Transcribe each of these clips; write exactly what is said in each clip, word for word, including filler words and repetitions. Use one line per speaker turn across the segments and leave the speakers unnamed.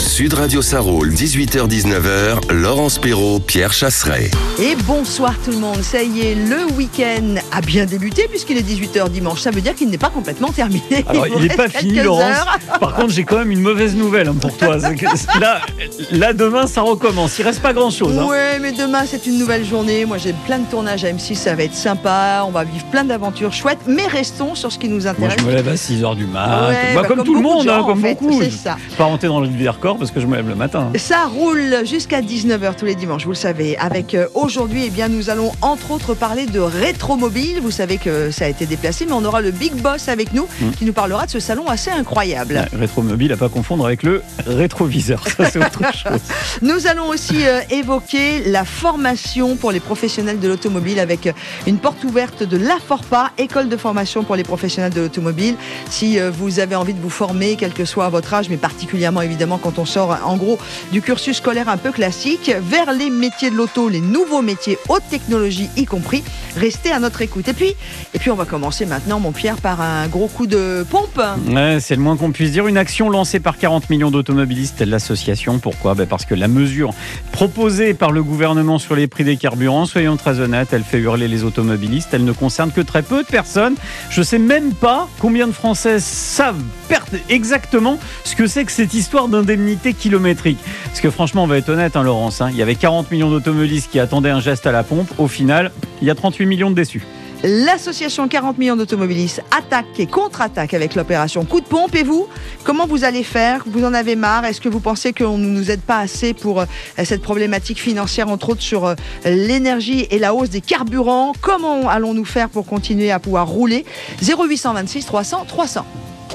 Sud Radio Sarraul, dix-huit heures dix-neuf heures, Laurence Perrault, Pierre Chasseret.
Et bonsoir tout le monde, ça y est, le week-end a bien débuté puisqu'il est dix-huit heures dimanche. Ça veut dire qu'il n'est pas complètement terminé.
Alors, il n'est pas fini, Laurence. Par contre, j'ai quand même une mauvaise nouvelle hein, pour toi. Que, là, là, demain, ça recommence. Il ne reste pas grand-chose. Hein.
Ouais, mais demain, c'est une nouvelle journée. Moi, j'ai plein de tournages à M six, ça va être sympa. On va vivre plein d'aventures chouettes. Mais restons sur ce qui nous intéresse.
Moi, je me lève à six heures du mat.
Ouais,
bah,
bah,
comme,
comme
tout le monde,
gens,
hein, comme
en fait,
beaucoup.
c'est ça.
Pas rentrer dans le lit record parce que je me lève le matin.
Ça roule jusqu'à dix-neuf heures tous les dimanches, vous le savez. Avec euh, aujourd'hui, eh bien, nous allons entre autres parler de rétromobile. Vous savez que ça a été déplacé, mais on aura le Big Boss avec nous mmh. qui nous parlera de ce salon assez incroyable.
Ouais, rétromobile à pas confondre avec le rétroviseur. Ça, c'est autre chose.
Nous allons aussi euh, évoquer la formation pour les professionnels de l'automobile avec une porte ouverte de l'A Forpa, école de formation pour les professionnels de l'automobile. Si euh, vous avez envie de vous former, quel que soit votre âge, mais particulièrement évidemment quand on sort en gros du cursus scolaire un peu classique, vers les métiers de l'auto, les nouveaux métiers, haute technologie y compris, restez à notre écoute. Et puis, et puis on va commencer maintenant, mon Pierre, par un gros coup de pompe.
Ouais, c'est le moins qu'on puisse dire. Une action lancée par quarante millions d'automobilistes de l'association. Pourquoi ? Ben parce que la mesure proposée par le gouvernement sur les prix des carburants, soyons très honnêtes, elle fait hurler les automobilistes. Elle ne concerne que très peu de personnes. Je ne sais même pas combien de Français savent exactement ce que c'est que cette histoire d'indemnité kilométrique. Parce que franchement, on va être honnête, hein, Laurence, hein, il y avait quarante millions d'automobilistes qui attendaient un geste à la pompe. Au final, il y a trente-huit millions de déçus.
L'association quarante millions d'automobilistes attaque et contre-attaque avec l'opération coup de pompe. Et vous, comment vous allez faire ? Vous en avez marre ? Est-ce que vous pensez qu'on ne nous aide pas assez pour euh, cette problématique financière, entre autres sur euh, l'énergie et la hausse des carburants ? Comment allons-nous faire pour continuer à pouvoir rouler ? zéro huit cent vingt-six trois cents trois cents.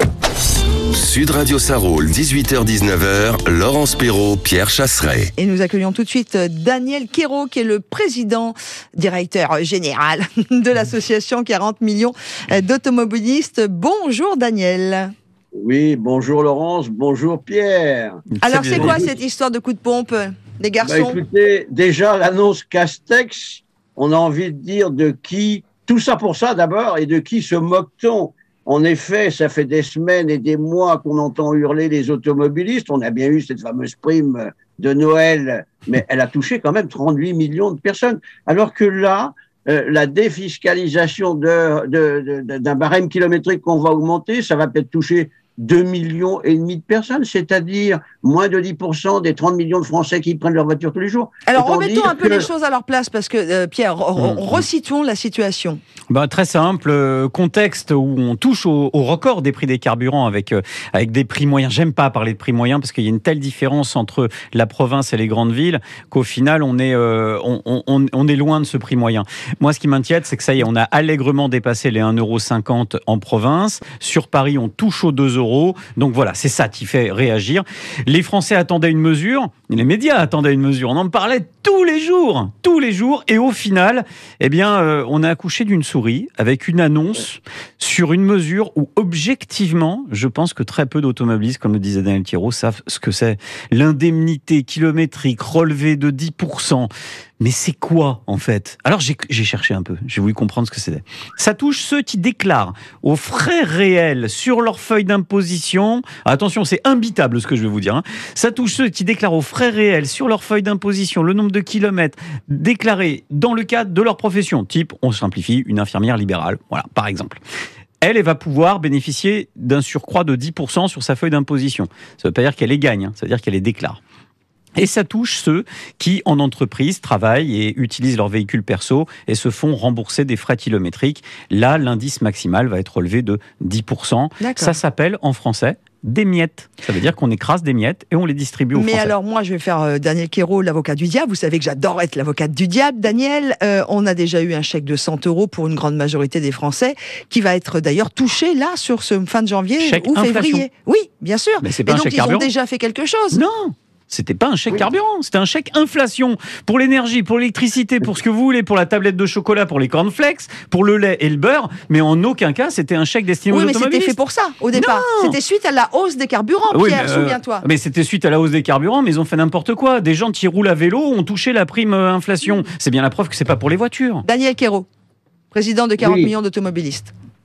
Sud Radio Sarraul, dix-huit heures dix-neuf heures, Laurence Perrault, Pierre Chasseret.
Et nous accueillons tout de suite Daniel Quérault, qui est le président, directeur général de l'association quarante millions d'automobilistes. Bonjour Daniel.
Oui, bonjour Laurence, bonjour Pierre.
Alors c'est quoi cette histoire de coup de pompe, les garçons ?
Bah, écoutez, déjà l'annonce Castex, on a envie de dire de qui, tout ça pour ça d'abord, et de qui se moque-t-on ? En effet, ça fait des semaines et des mois qu'on entend hurler les automobilistes. On a bien eu cette fameuse prime de Noël, mais elle a touché quand même trente-huit millions de personnes. Alors que là, euh, la défiscalisation de, de, de, d'un barème kilométrique qu'on va augmenter, ça va peut-être toucher deux millions et demi de personnes, c'est-à-dire moins de dix pour cent des trente millions de Français qui prennent leur voiture tous les jours.
Alors remettons un peu que... les choses à leur place, parce que euh, Pierre, mmh. resituons la situation.
Ben, très simple, euh, contexte où on touche au, au record des prix des carburants avec, euh, avec des prix moyens. J'aime pas parler de prix moyens parce qu'il y a une telle différence entre la province et les grandes villes qu'au final on est, euh, on, on, on est loin de ce prix moyen. Moi ce qui m'inquiète, c'est que ça y est, on a allègrement dépassé les un euro cinquante en province. Sur Paris, on touche aux deux euros. Donc voilà, c'est ça qui fait réagir. Les Français attendaient une mesure, les médias attendaient une mesure. On en parlait tous les jours, tous les jours. Et au final, eh bien, euh, on a accouché d'une souris avec une annonce sur une mesure où, objectivement, je pense que très peu d'automobilistes, comme le disait Daniel Quérault, savent ce que c'est. L'indemnité kilométrique relevée de dix pour cent. Mais c'est quoi, en fait ? Alors, j'ai, j'ai cherché un peu. J'ai voulu comprendre ce que c'était. Ça touche ceux qui déclarent aux frais réels sur leur feuille d'imposition. Attention, c'est imbitable ce que je vais vous dire. Hein. Ça touche ceux qui déclarent aux frais réels sur leur feuille d'imposition le nombre de kilomètres déclarés dans le cadre de leur profession. Type, on simplifie, une infirmière libérale. Voilà, par exemple. Elle, elle va pouvoir bénéficier d'un surcroît de dix pour cent sur sa feuille d'imposition. Ça ne veut pas dire qu'elle les gagne, hein. Ça veut dire qu'elle les déclare. Et ça touche ceux qui, en entreprise, travaillent et utilisent leur véhicule perso et se font rembourser des frais kilométriques. Là, l'indice maximal va être relevé de dix pour cent. D'accord. Ça s'appelle, en français, des miettes. Ça veut dire qu'on écrase des miettes et on les distribue aux
Mais
Français.
alors, moi, je vais faire euh, Daniel Quérault, l'avocat du diable. Vous savez que j'adore être l'avocate du diable. Daniel, euh, on a déjà eu un chèque de cent euros pour une grande majorité des Français, qui va être d'ailleurs touché, là, sur ce fin de janvier
chèque
ou
inflation.
février. Oui, bien sûr.
Mais c'est pas
et
un
donc,
chèque
ils
carburant.
ont déjà fait quelque chose.
Non. C'était pas un chèque
oui.
carburant, c'était un chèque inflation pour l'énergie, pour l'électricité, pour ce que vous voulez, pour la tablette de chocolat, pour les cornflakes, pour le lait et le beurre, mais en aucun cas c'était un chèque destiné
oui,
aux
mais
automobilistes.
c'était fait pour ça au départ.
Non.
C'était suite à la hausse des carburants,
Oui,
Pierre,
mais, euh,
souviens-toi.
Mais c'était suite à la hausse des carburants, mais ils ont fait n'importe quoi. Des gens qui roulent à vélo ont touché la prime euh, inflation. C'est bien la preuve que c'est pas pour les voitures.
Daniel Quérault, président de quarante
oui.
millions d'automobilistes.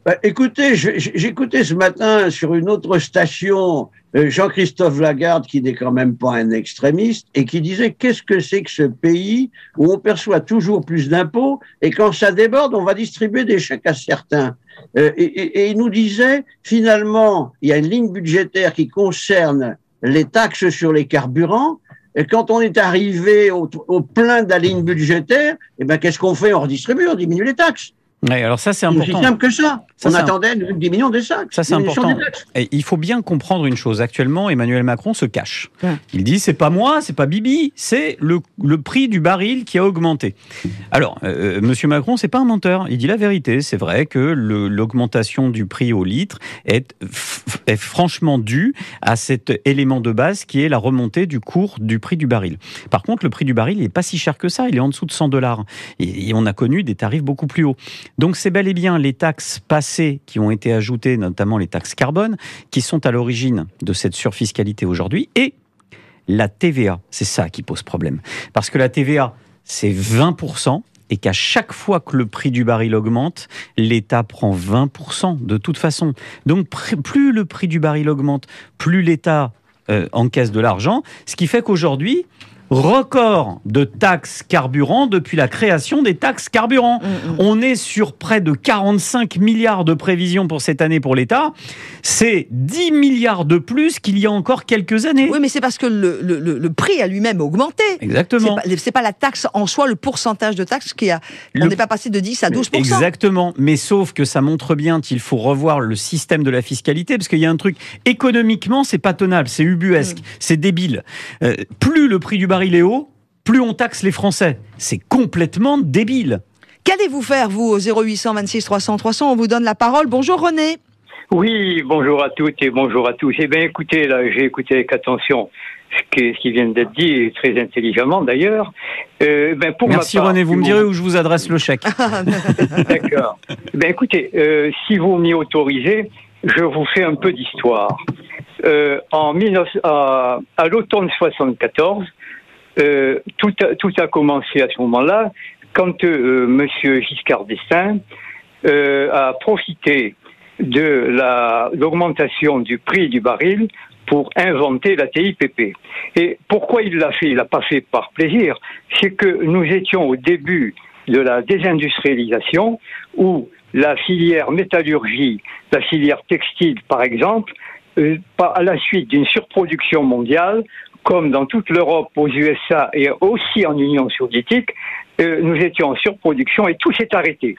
Bah, écoutez, j'écoutais ce matin sur une autre station euh, Jean-Christophe Lagarde, qui n'est quand même pas un extrémiste, et qui disait qu'est-ce que c'est que ce pays où on perçoit toujours plus d'impôts et quand ça déborde, on va distribuer des chèques à certains. Euh, et, et, et il nous disait, finalement, il y a une ligne budgétaire qui concerne les taxes sur les carburants. Et quand on est arrivé au, au plein de la ligne budgétaire, eh ben, qu'est-ce qu'on fait? On redistribue, on diminue les taxes.
Ouais, alors ça c'est important.
C'est aussi simple que ça.
ça
on attendait un... une diminution des taxes.
Ça c'est important. Et il faut bien comprendre une chose. Actuellement, Emmanuel Macron se cache. Ouais. Il dit c'est pas moi, c'est pas Bibi, c'est le, le prix du baril qui a augmenté. Alors, euh, Monsieur Macron, c'est pas un menteur. Il dit la vérité. C'est vrai que le, l'augmentation du prix au litre est, est franchement due à cet élément de base qui est la remontée du cours du prix du baril. Par contre, le prix du baril n'est pas si cher que ça. Il est en dessous de cent dollars. Et, et on a connu des tarifs beaucoup plus hauts. Donc c'est bel et bien les taxes passées qui ont été ajoutées, notamment les taxes carbone, qui sont à l'origine de cette surfiscalité aujourd'hui, et la T V A, c'est ça qui pose problème. Parce que la T V A, c'est vingt pour cent, et qu'à chaque fois que le prix du baril augmente, l'État prend vingt pour cent de toute façon. Donc plus le prix du baril augmente, plus l'État euh, encaisse de l'argent, ce qui fait qu'aujourd'hui, record de taxes carburant depuis la création des taxes carburant. Mmh, mmh. On est sur près de quarante-cinq milliards de prévisions pour cette année pour l'État. C'est dix milliards de plus qu'il y a encore quelques années.
Oui, mais c'est parce que le, le, le prix a lui-même augmenté.
Exactement.
C'est pas, c'est pas la taxe en soi, le pourcentage de taxe qui a... On n'est le... pas passé de dix à douze pour cent.
Exactement. Mais sauf que ça montre bien qu'il faut revoir le système de la fiscalité, parce qu'il y a un truc, économiquement, c'est pas tenable, c'est ubuesque, mmh. c'est débile. Euh, plus le prix du baril il est haut, plus on taxe les Français. C'est complètement débile.
Qu'allez-vous faire, vous, au zéro huit cent vingt-six trois cents trois cents? On vous donne la parole. Bonjour René.
Oui, bonjour à toutes et bonjour à tous. Eh bien, écoutez, là, j'ai écouté avec attention ce qui, ce qui vient d'être dit, et très intelligemment d'ailleurs. Euh, ben, pour
Merci
ma part,
René, vous
si
me
vous...
direz où je vous adresse le chèque.
D'accord. Ben, écoutez, euh, si vous m'y autorisez, je vous fais un peu d'histoire. Euh, en mille neuf cents, à, à l'automne soixante-quatorze, Euh, tout, a, tout a commencé à ce moment-là, quand euh, Monsieur Giscard d'Estaing euh, a profité de la, l'augmentation du prix du baril pour inventer la T I P P. Et pourquoi il l'a fait? Il l'a pas fait par plaisir. C'est que nous étions au début de la désindustrialisation, où la filière métallurgie, la filière textile par exemple, euh, à la suite d'une surproduction mondiale, comme dans toute l'Europe, aux U S A et aussi en Union soviétique, euh, nous étions en surproduction et tout s'est arrêté.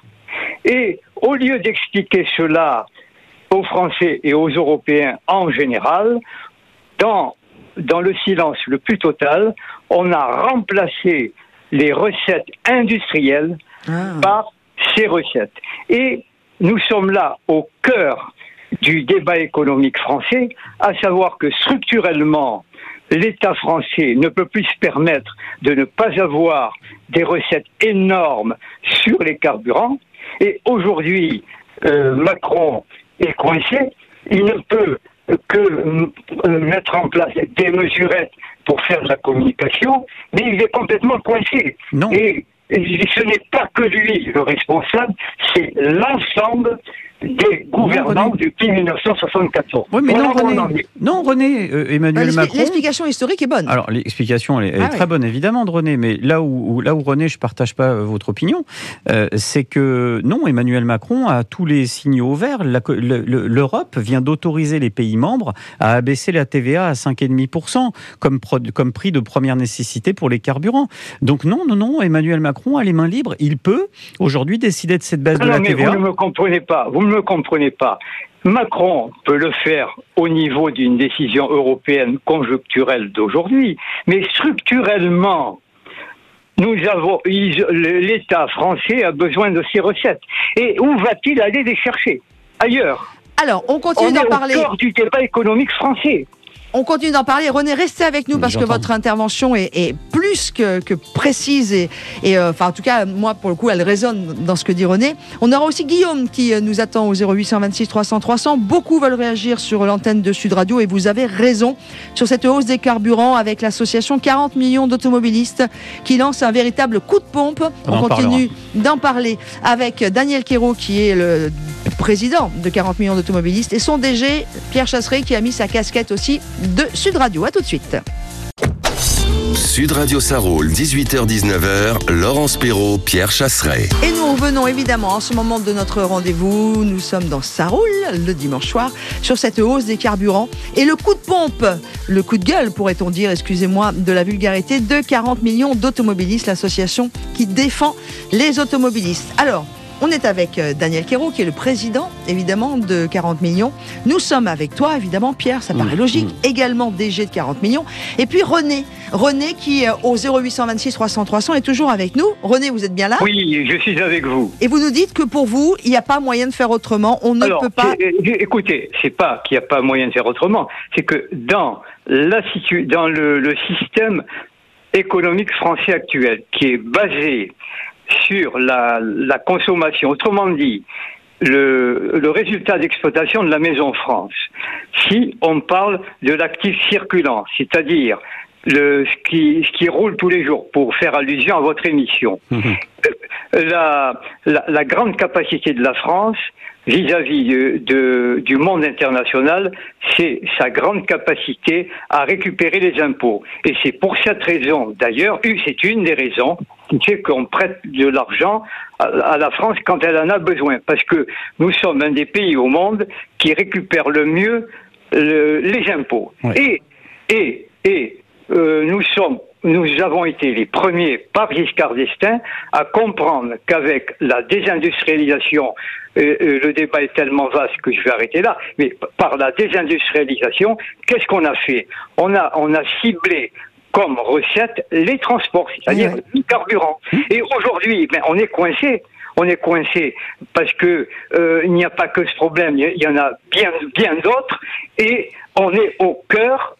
Et au lieu d'expliquer cela aux Français et aux Européens en général, dans, dans le silence le plus total, on a remplacé les recettes industrielles ah. par ces recettes. Et nous sommes là au cœur du débat économique français, à savoir que structurellement, l'État français ne peut plus se permettre de ne pas avoir des recettes énormes sur les carburants. Et aujourd'hui, euh, Macron est coincé. Il ne peut que euh, mettre en place des mesurettes pour faire de la communication, mais il est complètement coincé.
Non.
Et, et ce n'est pas que lui le responsable, c'est l'ensemble des gouvernants depuis mille neuf cent soixante-quatorze.
Oui, mais non, René, non, René euh, Emmanuel
bah,
Macron...
L'explication historique est bonne.
Alors, l'explication, elle est, elle
ah,
est
oui.
très bonne, évidemment, de René, mais là où, où, là où René, je ne partage pas votre opinion, euh, c'est que, non, Emmanuel Macron a tous les signaux verts. La, le, le, L'Europe vient d'autoriser les pays membres à abaisser la T V A à cinq virgule cinq pour cent comme, comme prix de première nécessité pour les carburants. Donc, non, non, non, Emmanuel Macron a les mains libres. Il peut, aujourd'hui, décider de cette baisse
ah
de
non,
la T V A.
Vous ne me comprenez pas. Vous ne me comprenez pas. Macron peut le faire au niveau d'une décision européenne conjoncturelle d'aujourd'hui, mais structurellement, nous avons, l'État français a besoin de ces recettes. Et où va-t-il aller les chercher? Ailleurs.
Alors, on continue
on
d'en
est
parler.
au cœur du débat économique français.
On continue d'en parler. René, restez avec nous parce J'entends. que votre intervention est, est plus que, que précise et, et euh, enfin, en tout cas, moi, pour le coup, elle résonne dans ce que dit René. On aura aussi Guillaume qui nous attend au zéro huit cent vingt-six trois cents trois cents. Beaucoup veulent réagir sur l'antenne de Sud Radio et vous avez raison sur cette hausse des carburants avec l'association quarante millions d'automobilistes qui lance un véritable coup de pompe. On, On continue parlera. d'en parler avec Daniel Quérault qui est le président de quarante millions d'automobilistes et son D G Pierre Chasseret qui a mis sa casquette aussi de Sud Radio. À tout de suite.
Sud Radio Sarroul, dix-huit heures dix-neuf heures, Laurence Perrault, Pierre Chasseret.
Et nous revenons évidemment en ce moment de notre rendez-vous. Nous sommes dans Sarroul, le dimanche soir, sur cette hausse des carburants et le coup de pompe, le coup de gueule, pourrait-on dire, excusez-moi de la vulgarité, de quarante millions d'automobilistes, l'association qui défend les automobilistes. Alors, on est avec Daniel Quérault, qui est le président, évidemment, de quarante millions. Nous sommes avec toi, évidemment, Pierre, ça paraît mmh, logique. Mmh. Également D G de quarante millions. Et puis René, René qui, au zéro huit cent vingt-six trois cents trois cents, est toujours avec nous. René, vous êtes bien là ?
Oui, je suis avec vous.
Et vous nous dites que pour vous, il n'y a pas moyen de faire autrement. On ne
Alors,
peut pas...
Écoutez, c'est pas qu'il n'y a pas moyen de faire autrement. C'est que dans, la situ... dans le, le système économique français actuel, qui est basé sur la, la consommation, autrement dit, le, le résultat d'exploitation de la Maison France. Si on parle de l'actif circulant, c'est-à-dire le, ce, qui, ce qui roule tous les jours, pour faire allusion à votre émission, mmh. la, la, la grande capacité de la France vis-à-vis de, de, du monde international, c'est sa grande capacité à récupérer les impôts. Et c'est pour cette raison, d'ailleurs, c'est une des raisons qui fait qu'on prête de l'argent à, à la France quand elle en a besoin. Parce que nous sommes un des pays au monde qui récupère le mieux le, les impôts. Oui. Et, et, et euh, nous sommes Nous avons été les premiers, par Giscard d'Estaing, à comprendre qu'avec la désindustrialisation, euh, euh, le débat est tellement vaste que je vais arrêter là, mais par la désindustrialisation, qu'est-ce qu'on a fait ? On a, on a ciblé comme recette les transports, c'est-à-dire oui. le carburant. Et aujourd'hui, ben, on est coincé. On est coincé parce que euh, il n'y a pas que ce problème, il y en a bien, bien d'autres, et on est au cœur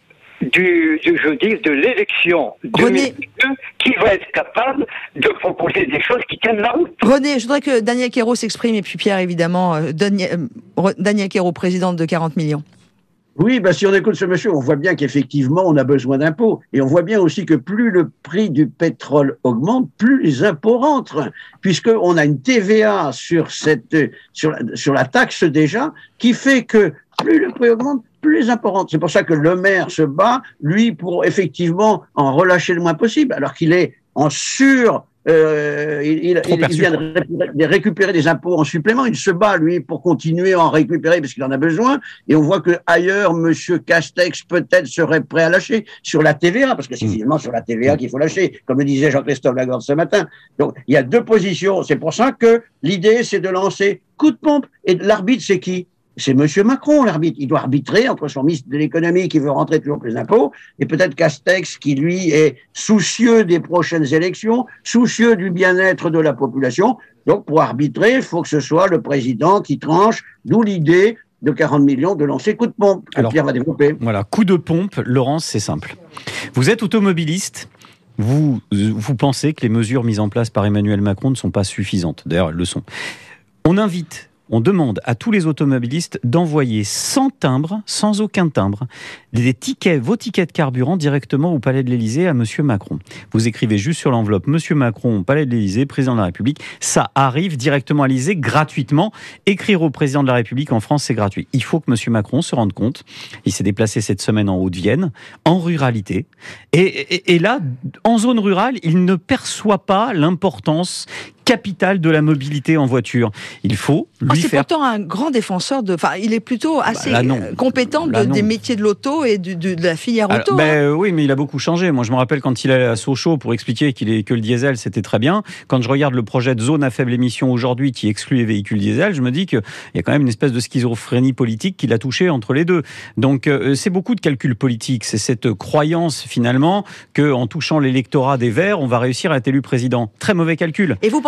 Du, du, je dis, de l'élection deux mille vingt-deux qui va être capable de proposer des choses qui tiennent la route.
René, je voudrais que Daniel Quérault s'exprime, et puis Pierre, évidemment. Euh, Daniel, euh, Daniel Quérault, président de quarante millions.
Oui, ben si on écoute ce monsieur, on voit bien qu'effectivement, on a besoin d'impôts. Et on voit bien aussi que plus le prix du pétrole augmente, plus les impôts rentrent. Puisqu'on a une T V A sur, cette, sur, la, sur la taxe déjà, qui fait que plus le prix augmente, plus les impôts rentrent. C'est pour ça que le maire se bat, lui, pour effectivement en relâcher le moins possible, alors qu'il est en sur... Euh, il, il, il vient de récupérer, de récupérer des impôts en supplément. Il se bat, lui, pour continuer à en récupérer parce qu'il en a besoin. Et on voit que ailleurs, Monsieur Castex, peut-être, serait prêt à lâcher sur la T V A, parce que c'est finalement sur la T V A qu'il faut lâcher, comme le disait Jean-Christophe Lagorde ce matin. Donc, il y a deux positions. C'est pour ça que l'idée, c'est de lancer coup de pompe. Et l'arbitre, c'est qui ? C'est Monsieur Macron, l'arbitre. Il doit arbitrer entre son ministre de l'économie qui veut rentrer toujours plus d'impôts et peut-être Castex qui, lui, est soucieux des prochaines élections, soucieux du bien-être de la population. Donc, pour arbitrer, il faut que ce soit le président qui tranche, d'où l'idée de quarante millions de lancer coup de pompe que Alors, Pierre va développer.
Voilà, coup de pompe, Laurence, c'est simple. Vous êtes automobiliste. Vous, vous pensez que les mesures mises en place par Emmanuel Macron ne sont pas suffisantes. D'ailleurs, elles le sont. On invite... On demande à tous les automobilistes d'envoyer sans timbre, sans aucun timbre, des tickets, vos tickets de carburant directement au Palais de l'Élysée à Monsieur Macron. Vous écrivez juste sur l'enveloppe Monsieur Macron, Palais de l'Élysée, Président de la République. Ça arrive directement à l'Élysée gratuitement. Écrire au Président de la République en France, c'est gratuit. Il faut que Monsieur Macron se rende compte. Il s'est déplacé cette semaine en Haute-Vienne, en ruralité. Et, et, et là, en zone rurale, il ne perçoit pas l'importance capitale de la mobilité en voiture. Il faut lui
oh, c'est
faire...
pourtant un grand défenseur de... Enfin, il est plutôt assez bah, compétent de, des métiers de l'auto et du, de, de la filière
Alors,
auto.
Ben,
hein.
Oui, mais il a beaucoup changé. Moi, je me rappelle quand il allait à Sochaux pour expliquer qu'il est, que le diesel, c'était très bien. Quand je regarde le projet de zone à faible émission aujourd'hui qui exclut les véhicules diesel, je me dis qu'il y a quand même une espèce de schizophrénie politique qui l'a touché entre les deux. Donc, euh, c'est beaucoup de calculs politiques. C'est cette croyance, finalement, qu'en touchant l'électorat des Verts, on va réussir à être élu président. Très mauvais calcul.
Et vous pensez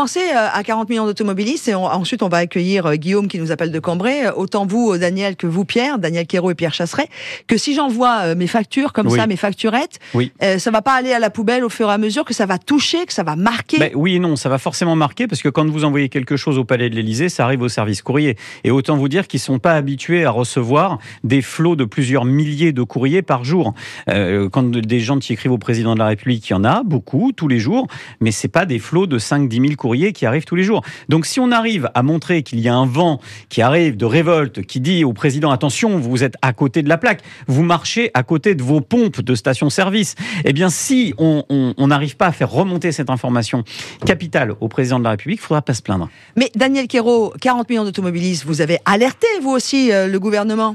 pensez à quarante millions d'automobilistes et on, ensuite on va accueillir Guillaume qui nous appelle de Cambrai. Autant vous, Daniel, que vous, Pierre, Daniel Quérault et Pierre Chasseret, que si j'envoie mes factures comme oui. ça, mes facturettes, oui. euh, ça va pas aller à la poubelle au fur et à mesure, que ça va toucher, que ça va marquer.
Ben, oui et non, ça va forcément marquer parce que quand vous envoyez quelque chose au Palais de l'Élysée, ça arrive au service courrier. Et autant vous dire qu'ils sont pas habitués à recevoir des flots de plusieurs milliers de courriers par jour. Euh, quand des gens qui écrivent au président de la République, il y en a beaucoup tous les jours, mais c'est pas des flots de cinq à dix mille courriers qui arrivent tous les jours. Donc si on arrive à montrer qu'il y a un vent qui arrive de révolte, qui dit au président attention, vous êtes à côté de la plaque, vous marchez à côté de vos pompes de station-service, eh bien si on n'arrive pas à faire remonter cette information capitale au président de la République, il ne faudra pas se plaindre.
Mais Daniel Quérault, quarante millions d'automobilistes, vous avez alerté vous aussi euh, le gouvernement?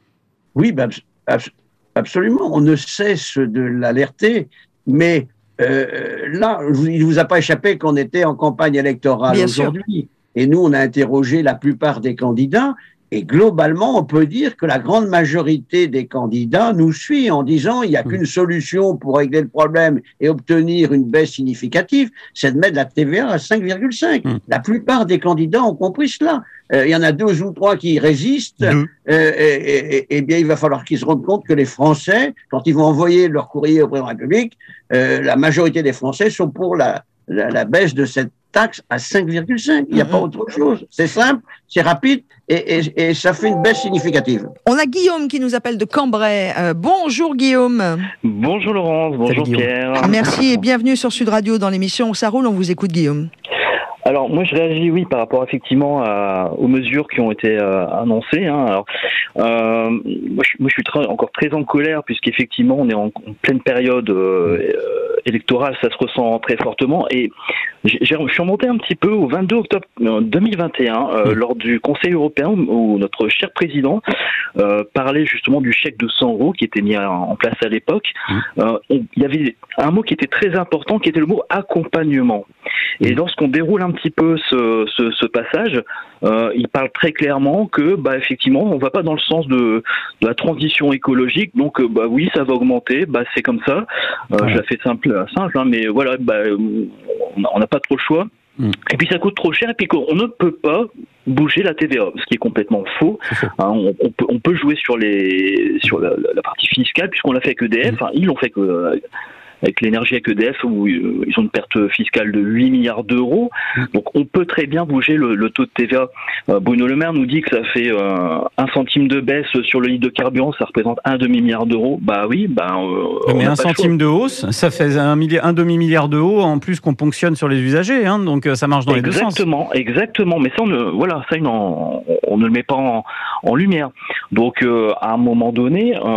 Oui, ben, absolument, on ne cesse de l'alerter, mais euh, là, il ne vous a pas échappé qu'on était en campagne électorale aujourd'hui. Et nous, on a interrogé la plupart des candidats. Et globalement, on peut dire que la grande majorité des candidats nous suit en disant il n'y a qu'une solution pour régler le problème et obtenir une baisse significative, c'est de mettre la T V A à cinq virgule cinq. Mmh. La plupart des candidats ont compris cela. Euh, il y en a deux ou trois qui résistent. Mmh. Euh, et, et, et bien, il va falloir qu'ils se rendent compte que les Français, quand ils vont envoyer leur courrier au président de la République, euh, la majorité des Français sont pour la, la, la baisse de cette taxe à cinq virgule cinq. Il n'y a mmh. pas autre chose. C'est simple, c'est rapide et, et, et ça fait une baisse significative.
On a Guillaume qui nous appelle de Cambrai. Euh, bonjour Guillaume.
Bonjour Laurence, bonjour Salut, Pierre.
Merci et bienvenue sur Sud Radio dans l'émission Ça roule, on vous écoute Guillaume.
Alors moi je réagis oui par rapport effectivement à, aux mesures qui ont été euh, annoncées. Hein. Alors, euh, moi, je, moi je suis très, encore très en colère puisqu'effectivement on est en, en pleine période euh, électorale, ça se ressent très fortement et j'ai, je suis remonté un petit peu au vingt-deux octobre deux mille vingt et un euh, mmh. lors du Conseil européen où notre cher président euh, parlait justement du chèque de cent euros qui était mis en place à l'époque. Mmh. Euh, on, il y avait un mot qui était très important qui était le mot accompagnement. Et lorsqu'on déroule un petit peu ce, ce, ce passage, euh, il parle très clairement que, bah, effectivement, on va pas dans le sens de, de la transition écologique. Donc, euh, bah oui, ça va augmenter. Bah, c'est comme ça. Euh, ouais. Je la fais simple, simple, hein, mais voilà, bah, on n'a pas trop le choix. Mm. Et puis ça coûte trop cher. Et puis on ne peut pas bouger la T V A, ce qui est complètement faux. Hein, on, on, peut, on peut jouer sur les sur la, la partie fiscale puisqu'on l'a fait avec E D F. Mm. Hein, ils l'ont fait que euh, avec l'énergie avec E D F où euh, ils ont une perte fiscale de huit milliards d'euros. Mmh. Donc on peut très bien bouger le, le taux de T V A. Euh, Bruno Le Maire nous dit que ça fait euh, un centime de baisse sur le litre de carburant, ça représente un demi-milliard d'euros. Bah oui, bah... Euh,
mais un centime de hausse, ça fait un, milliard, un demi-milliard d'euros en plus qu'on ponctionne sur les usagers, hein, donc ça marche dans
exactement,
les deux sens.
Exactement, exactement. Mais ça, on ne, voilà, ça, on, on ne le met pas en, en lumière. Donc euh, à un moment donné, euh,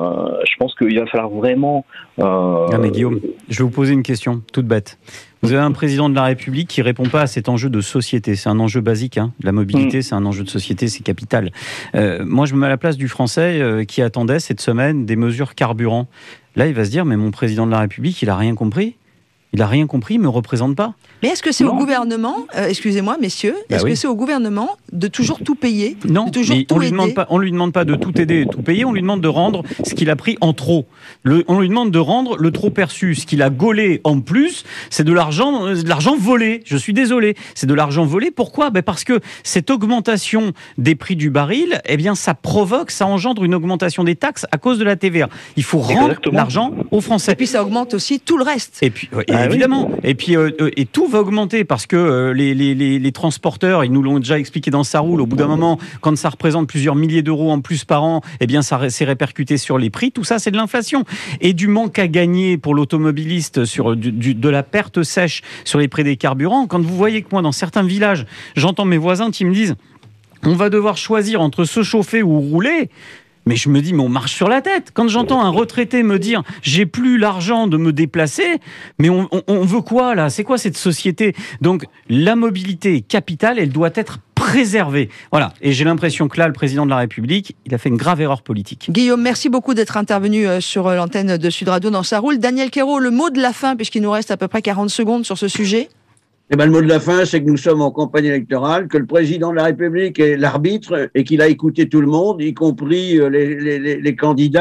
je pense qu'il va falloir vraiment... Euh,
ah mais Guillaume, je vais vous poser une question toute bête. Vous avez un président de la République qui répond pas à cet enjeu de société. C'est un enjeu basique. Hein. La mobilité, mmh. c'est un enjeu de société, c'est capital. Euh, moi, je me mets à la place du Français euh, qui attendait cette semaine des mesures carburant. Là, il va se dire, mais mon président de la République, il a rien compris. Il n'a rien compris, il ne me représente pas.
Mais est-ce que c'est non. au gouvernement, euh, excusez-moi messieurs, bah est-ce oui. que c'est au gouvernement de toujours tout payer,
non,
de toujours
mais
tout
on lui
aider
demande pas, on lui demande pas de tout aider et tout payer, on lui demande de rendre ce qu'il a pris en trop. Le, on lui demande de rendre le trop perçu. Ce qu'il a gaulé en plus, c'est de l'argent, de l'argent volé. Je suis désolé, c'est de l'argent volé. Pourquoi ? Ben parce que cette augmentation des prix du baril, eh bien ça provoque, ça engendre une augmentation des taxes à cause de la T V A. Il faut rendre Exactement. l'argent aux Français.
Et puis ça augmente aussi tout le reste.
Et puis ouais, ah, évidemment. Oui. Et puis euh, et tout va augmenter parce que euh, les, les, les, les transporteurs, ils nous l'ont déjà expliqué dans Ça roule. Au bout d'un moment, quand ça représente plusieurs milliers d'euros en plus par an, eh bien ça s'est répercuté sur les prix. Tout ça, c'est de l'inflation et du manque à gagner pour l'automobiliste sur du, du, de la perte sèche sur les prix des carburants. Quand vous voyez que moi, dans certains villages, j'entends mes voisins qui me disent, on va devoir choisir entre se chauffer ou rouler. Mais je me dis, mais on marche sur la tête. Quand j'entends un retraité me dire, j'ai plus l'argent de me déplacer, mais on, on, on veut quoi là ? C'est quoi cette société ? Donc la mobilité capitale, elle doit être préservée. Voilà. Et j'ai l'impression que là, le président de la République, il a fait une grave erreur politique.
Guillaume, merci beaucoup d'être intervenu sur l'antenne de Sud Radio dans Ça roule. Daniel Quérault, le mot de la fin, puisqu'il nous reste à peu près quarante secondes sur ce sujet.
Eh ben, le mot de la fin, c'est que nous sommes en campagne électorale, que le président de la République est l'arbitre et qu'il a écouté tout le monde, y compris les, les, les candidats,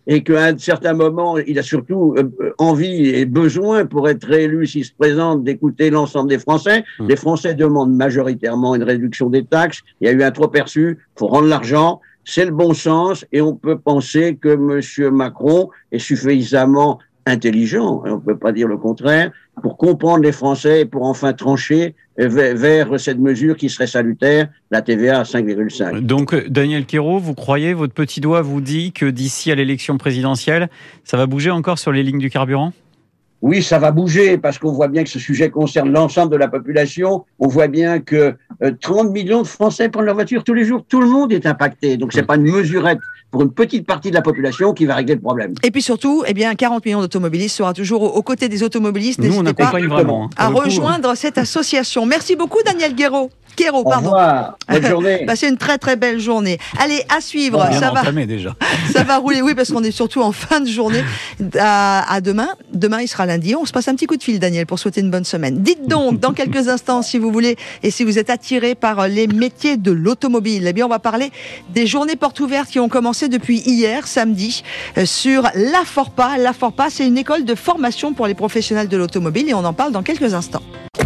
et qu'à un certain moment, il a surtout euh, envie et besoin, pour être réélu s'il se présente, d'écouter l'ensemble des Français. Mmh. Les Français demandent majoritairement une réduction des taxes. Il y a eu un trop perçu, il faut rendre l'argent. C'est le bon sens et on peut penser que M. Macron est suffisamment intelligent, on ne peut pas dire le contraire, pour comprendre les Français et pour enfin trancher vers, vers cette mesure qui serait salutaire, la T V A à cinq virgule cinq.
Donc, Daniel Quérault, vous croyez, votre petit doigt vous dit que d'ici à l'élection présidentielle, ça va bouger encore sur les lignes du carburant ?
Oui, ça va bouger parce qu'on voit bien que ce sujet concerne l'ensemble de la population. On voit bien que euh, trente millions de Français prennent leur voiture tous les jours. Tout le monde est impacté. Donc, c'est pas une mesurette pour une petite partie de la population qui va régler le problème.
Et puis surtout, eh bien, quarante millions d'automobilistes sera toujours aux, aux côtés des automobilistes.
Nous, on accompagne vraiment. Hein,
à rejoindre cette association. Merci beaucoup, Daniel Quérault. Quérault, pardon.
Au revoir. Bonne journée.
Passez une très très belle journée. Allez, à suivre.
Bon,
ça va.
Déjà.
Ça va rouler, oui, parce qu'on est surtout en fin de journée. À, à demain. Demain, il sera lundi. On se passe un petit coup de fil, Daniel, pour souhaiter une bonne semaine. Dites donc, dans quelques instants, si vous voulez, et si vous êtes attiré par les métiers de l'automobile, eh bien, on va parler des journées portes ouvertes qui ont commencé depuis hier, samedi, sur la Forpa. La Forpa, c'est une école de formation pour les professionnels de l'automobile et on en parle dans quelques instants.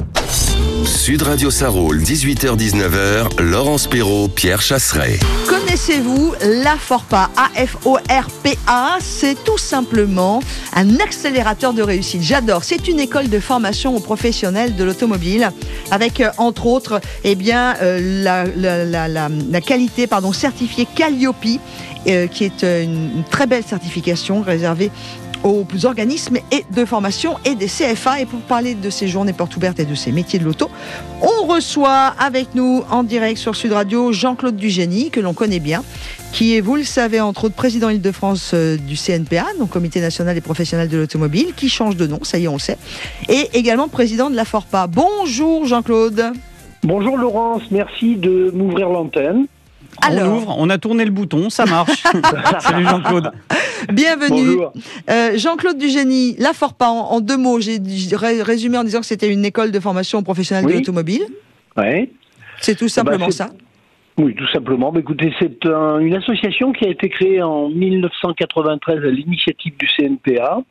Sud Radio Sarroul, dix-huit heures dix-neuf heures, Laurence Perrault, Pierre Chasseret.
Connaissez-vous la Forpa? A F O R P A, c'est tout simplement un accélérateur de réussite. J'adore. C'est une école de formation aux professionnels de l'automobile avec, euh, entre autres, eh bien, euh, la, la, la, la, la qualité pardon, certifiée Calliope, euh, qui est euh, une, une très belle certification réservée aux organismes et de formation et des C F A. Et pour parler de ces journées portes ouvertes et de ces métiers de l'auto, on reçoit avec nous en direct sur Sud Radio Jean-Claude Dugénie, que l'on connaît bien, qui est, vous le savez, entre autres président Île-de-France euh, du C N P A, donc Comité National des Professionnels de l'Automobile, qui change de nom, ça y est, on le sait, et également président de la Forpa. Bonjour Jean-Claude.
Bonjour Laurence, merci de m'ouvrir l'antenne.
Alors,
on ouvre, on a tourné le bouton, ça marche. Salut Jean-Claude.
Bienvenue. Euh, Jean-Claude Dugénie, la Forpa, en, en deux mots, j'ai résumé en disant que c'était une école de formation professionnelle oui. de l'automobile.
Oui.
C'est tout simplement
bah,
ça.
Oui, tout simplement. Bah, écoutez, c'est un, une association qui a été créée en dix-neuf cent quatre-vingt-treize à l'initiative du C N P A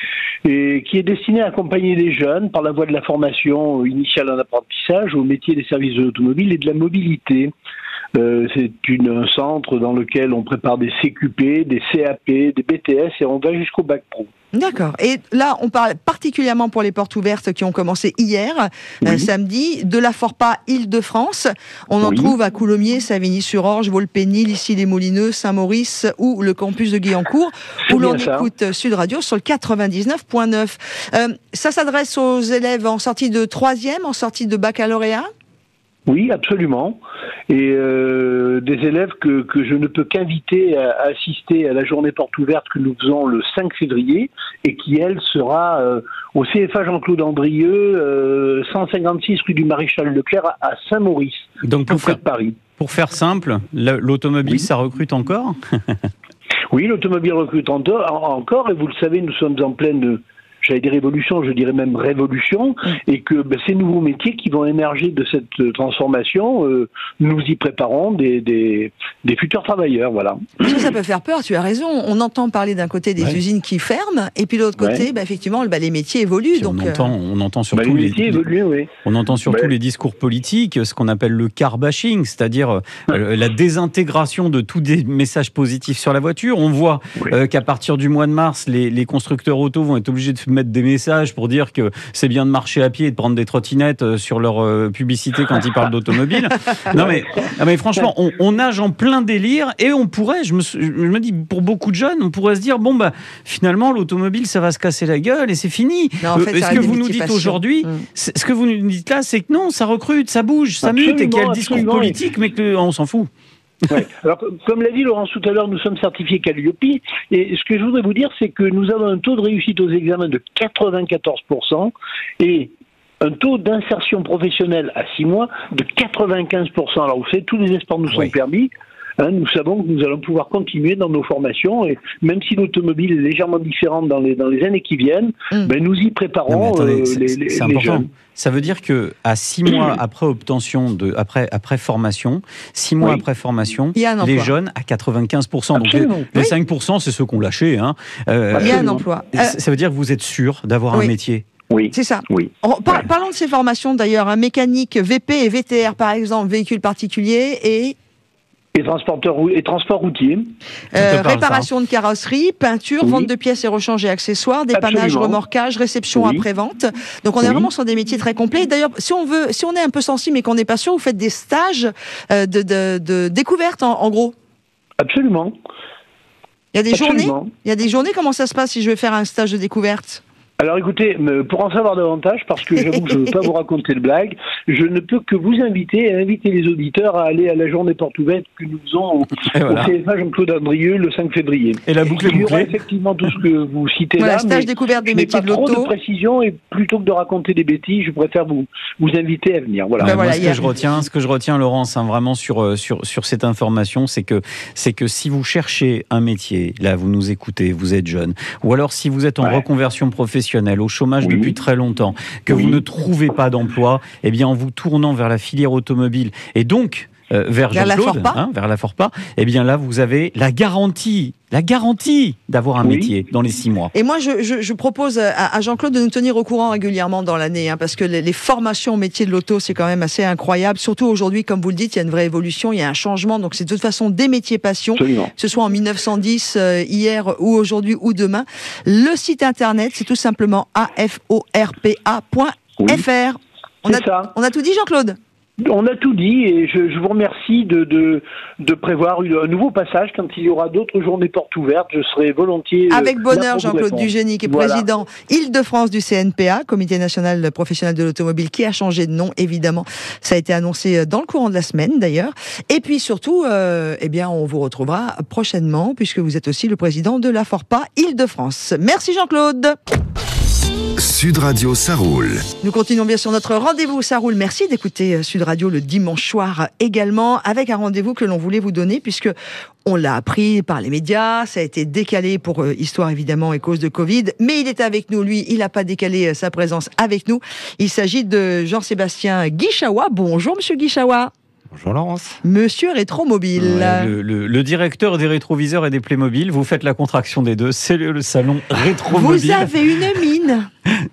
et qui est destinée à accompagner les jeunes par la voie de la formation initiale en apprentissage au métier des services de l'automobile et de la mobilité. Euh, c'est une, un centre dans lequel on prépare des C Q P, des C A P, des B T S et on va jusqu'au bac pro.
D'accord. Et là, on parle particulièrement pour les portes ouvertes qui ont commencé hier, oui. euh, samedi, de la Forpa Île-de-France. On en oui. trouve à Coulommiers, Savigny-sur-Orge, Volpénil, Issy-les-Moulineaux, Saint-Maurice ou le campus de Guyancourt, où l'on ça. écoute Sud Radio sur le quatre-vingt-dix-neuf point neuf. Euh, ça s'adresse aux élèves en sortie de troisième, en sortie de baccalauréat ?
Oui, absolument. Et euh, des élèves que, que je ne peux qu'inviter à, à assister à la journée porte ouverte que nous faisons le cinq février et qui, elle, sera euh, au C F A Jean-Claude Andrieux, euh, cent cinquante-six rue du Maréchal Leclerc à Saint-Maurice,
donc pour faire,
Paris.
Pour faire simple, l'automobile, oui. ça recrute encore ?
Oui, l'automobile recrute encore, et vous le savez, nous sommes en pleine... j'allais dire évolution, je dirais même révolution, mmh. et que ben, ces nouveaux métiers qui vont émerger de cette transformation, euh, nous y préparons des, des, des futurs travailleurs, voilà.
Ça, ça peut faire peur, tu as raison. On entend parler d'un côté des ouais. usines qui ferment, et puis de l'autre côté, ouais. ben, effectivement, ben, les métiers évoluent. Donc,
on, entend, on entend surtout,
ben, les, métiers les, évoluent, oui.
on entend surtout ben. les discours politiques, ce qu'on appelle le car bashing, c'est-à-dire euh, la désintégration de tous des messages positifs sur la voiture. On voit oui. euh, qu'à partir du mois de mars, les, les constructeurs auto vont être obligés de mettre des messages pour dire que c'est bien de marcher à pied et de prendre des trottinettes sur leur euh, publicité quand ils parlent d'automobile. Non mais, non mais franchement, on, on nage en plein délire et on pourrait, je me, je me dis, pour beaucoup de jeunes, on pourrait se dire, bon bah finalement l'automobile ça va se casser la gueule et c'est fini.
Non, en fait,
euh, ce que vous nous dites aujourd'hui, mmh. ce que vous nous dites là, c'est que non, ça recrute, ça bouge, ça
absolument,
mute et qu'il y a le discours politique,
oui.
mais qu'on s'en fout.
Ouais. Alors, comme l'a dit Laurence tout à l'heure, nous sommes certifiés Calliope, et ce que je voudrais vous dire, c'est que nous avons un taux de réussite aux examens de quatre-vingt-quatorze pour cent et un taux d'insertion professionnelle à six mois de quatre-vingt-quinze pour cent. Alors, vous savez, tous les espoirs nous sont oui. permis. Hein, nous savons que nous allons pouvoir continuer dans nos formations, et même si l'automobile est légèrement différente dans les, dans les années qui viennent, mmh. ben, nous y préparons non, attendez, euh,
c'est,
les,
c'est,
les,
c'est
les
important.
jeunes.
Ça veut dire que à six mois après obtention de, après, après formation, six mois oui. après formation, les jeunes à quatre-vingt-quinze pour cent. Donc les, les oui. cinq pour cent, c'est ceux qu'on lâché. Hein.
Euh, Il y a un emploi.
Euh, ça veut dire que vous êtes sûr d'avoir
oui.
un métier.
Oui,
c'est ça.
Oui.
Par, ouais. Parlons de ces formations d'ailleurs. Un mécanique V P et V T R, par exemple, véhicule particulier et...
Et, transporteur, et transport routier.
Euh, réparation de carrosserie, peinture, oui. vente de pièces et rechange et accessoires, dépannage, Absolument. remorquage, réception oui. après-vente. Donc on est oui. vraiment sur des métiers très complets. D'ailleurs, si on veut, si on est un peu sensible mais qu'on n'est pas sûr, vous faites des stages euh, de, de, de découverte en, en gros.
Absolument.
Il y a des
Absolument.
journées. Il y a des journées. Comment ça se passe si je veux faire un stage de découverte ?
Alors écoutez, pour en savoir davantage, parce que j'avoue que je ne veux pas vous raconter de blagues, je ne peux que vous inviter et inviter les auditeurs à aller à la journée porte ouverte que nous faisons au, voilà. au C F A Jean-Claude Andrieux le cinq février.
Et la boucle est bouclée.
Il y aura effectivement tout ce que vous citez
voilà,
là,
stage
mais
découverte des
je
métiers de
n'ai pas
l'auto.
trop de précision et plutôt que de raconter des bêtises, je préfère vous, vous inviter à venir. Voilà.
Ben
voilà
Moi, ce, que a... je retiens, ce que je retiens, Laurence, hein, vraiment sur, sur, sur cette information, c'est que, c'est que si vous cherchez un métier, là vous nous écoutez, vous êtes jeune, ou alors si vous êtes en ouais. reconversion professionnelle, au chômage oui. depuis très longtemps, que oui. vous ne trouvez pas d'emploi, eh bien en vous tournant vers la filière automobile et donc euh, vers, vers Jean-Claude, la hein, vers la Forpa, eh bien là vous avez la garantie, la garantie d'avoir un oui. métier dans les six mois.
Et moi je, je, je propose à, à Jean-Claude de nous tenir au courant régulièrement dans l'année, hein, parce que les, les formations au métier de l'auto c'est quand même assez incroyable, surtout aujourd'hui comme vous le dites, il y a une vraie évolution, il y a un changement, donc c'est de toute façon des métiers passion,
Absolument.
que ce soit en mille neuf cent dix, euh, hier ou aujourd'hui ou demain. Le site internet c'est tout simplement a f o r p a point f r. Oui. On, a, on a tout dit Jean-Claude ?
On a tout dit et je, je vous remercie de, de, de prévoir un nouveau passage quand il y aura d'autres journées portes ouvertes. Je serai volontiers.
Avec bonheur, Jean-Claude Dugény, qui est voilà. président Île-de-France du C N P A, Comité national professionnel de l'automobile, qui a changé de nom, évidemment. Ça a été annoncé dans le courant de la semaine, d'ailleurs. Et puis surtout, euh, eh bien, on vous retrouvera prochainement, puisque vous êtes aussi le président de la Forpa Île-de-France. Merci, Jean-Claude.
Sud Radio, ça roule.
Nous continuons bien sur notre rendez-vous, ça roule. Merci d'écouter Sud Radio le dimanche soir également, avec un rendez-vous que l'on voulait vous donner, puisque on l'a appris par les médias, ça a été décalé pour euh, histoire évidemment et cause de Covid, mais il est avec nous, lui, il n'a pas décalé euh, sa présence avec nous. Il s'agit de Jean-Sébastien Guichawa. Bonjour Monsieur Guichawa.
Bonjour Laurence.
Monsieur Rétromobile.
Ouais, le, le, le directeur des rétroviseurs et des Playmobil, vous faites la contraction des deux, c'est le, le salon Rétromobile.
Vous avez une mine.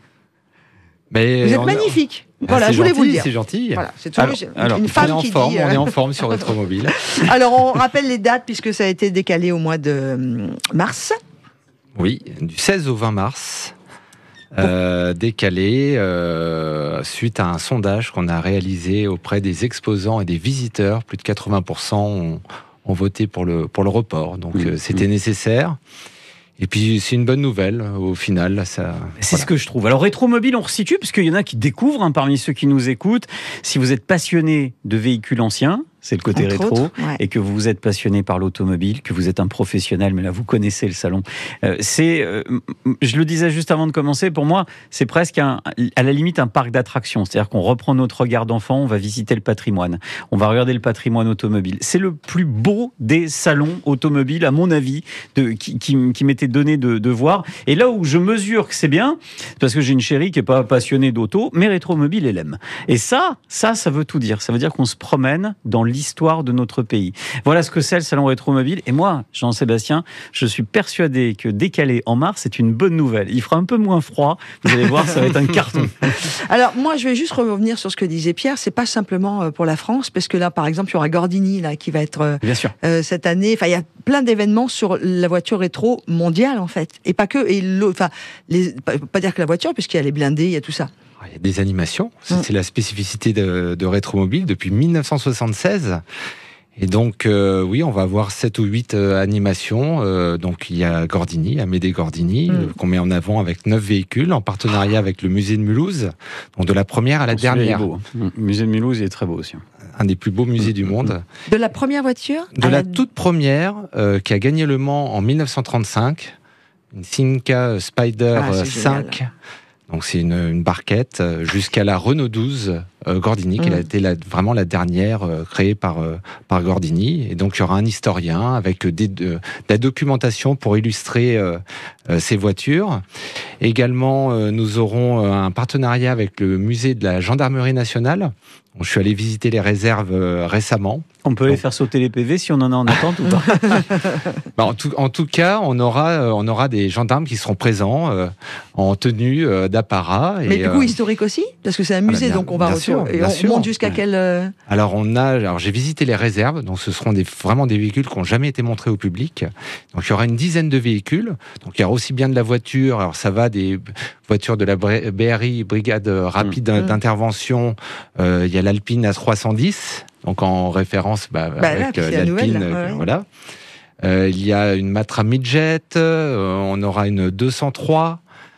Mais
vous êtes
on,
magnifique.
On,
voilà, je voulais
gentil,
vous le dire.
C'est gentil.
Voilà, c'est toujours alors, une alors, femme
on est en
qui
forme,
dit.
On est en forme sur Rétromobile.
Alors, on rappelle les dates puisque ça a été décalé au mois de mars.
Oui, du seize au vingt mars. Euh, décalé euh, suite à un sondage qu'on a réalisé auprès des exposants et des visiteurs. Plus de quatre-vingts pour cent ont, ont voté pour le, pour le report. Donc mmh. euh, c'était mmh. nécessaire. Et puis c'est une bonne nouvelle au final. Ça,
c'est
voilà.
ce que je trouve. Alors Rétromobile, on resitue parce qu'il y en a qui découvrent hein, parmi ceux qui nous écoutent. Si vous êtes passionné de véhicules anciens, c'est le côté
Entre
rétro,
autres, ouais.
et que vous êtes passionné par l'automobile, que vous êtes un professionnel, mais là vous connaissez le salon. Euh, c'est, euh, je le disais juste avant de commencer, pour moi, c'est presque un, à la limite un parc d'attractions. C'est-à-dire qu'on reprend notre regard d'enfant, on va visiter le patrimoine, on va regarder le patrimoine automobile. C'est le plus beau des salons automobiles, à mon avis, de, qui, qui, qui m'était donné de, de voir. Et là où je mesure que c'est bien, parce que j'ai une chérie qui est pas passionnée d'auto, mais Rétromobile, elle aime. Et ça, ça, ça veut tout dire. Ça veut dire qu'on se promène dans l'histoire de notre pays. Voilà ce que c'est le salon Rétromobile. Et moi, Jean-Sébastien, je suis persuadé que décalé en mars, c'est une bonne nouvelle. Il fera un peu moins froid. Vous allez voir, ça va être un carton.
Alors, moi, je vais juste revenir sur ce que disait Pierre. C'est pas simplement pour la France, parce que là, par exemple, il y aura Gordini, là, qui va être
Bien sûr.
Euh, cette année. Enfin, il y a plein d'événements sur la voiture rétro mondiale, en fait. Et pas que. Et enfin, les, pas, pas dire que la voiture, puisqu'il y a les blindés, il y a tout ça.
Il y a des animations, c'est, mmh. c'est la spécificité de, de Rétromobile depuis mille neuf cent soixante-seize. Et donc, euh, oui, on va avoir sept ou huit euh, animations. Euh, donc, il y a Gordini, Amédée Gordini, mmh. euh, qu'on met en avant avec neuf véhicules, en partenariat avec le musée de Mulhouse, donc de la première à la
bon,
dernière.
Beau, hein. Le musée de Mulhouse, il est très beau aussi.
Un des plus beaux musées mmh. du monde.
De la première voiture
De la, la toute première, euh, qui a gagné le Mans en mille neuf cent trente-cinq, une Simca Spider ah, cinq. Donc c'est une, une barquette euh, jusqu'à la Renault douze euh, Gordini, mmh. qui a été la, vraiment la dernière euh, créée par, euh, par Gordini. Et donc il y aura un historien avec des, de, de la documentation pour illustrer euh, euh, ces voitures. Également, euh, nous aurons un partenariat avec le musée de la Gendarmerie nationale. Je suis allé visiter les réserves euh, récemment.
On peut aller faire sauter les P V si on en a en attente ou pas?
Bah, en, tout, en tout cas, on aura, euh, on aura des gendarmes qui seront présents euh, en tenue euh, d'apparat.
Mais
et,
du coup,
euh,
historique aussi? Parce que c'est un musée, ah bah bien, donc on va retrouver. Et on sûr. monte jusqu'à quel... Euh...
Alors, on a, alors, j'ai visité les réserves, donc ce seront des, vraiment des véhicules qui n'ont jamais été montrés au public. Donc, il y aura une dizaine de véhicules. Donc, il y aura aussi bien de la voiture, alors ça va des voitures de la B R I, Brigade Rapide mmh. d'intervention. Euh, il y a l'Alpine A trois cent dix. Donc en référence bah, bah, avec là, l'Alpine, euh, ouais. voilà. Euh, il y a une Matra Midget, euh, on aura une deux cent trois.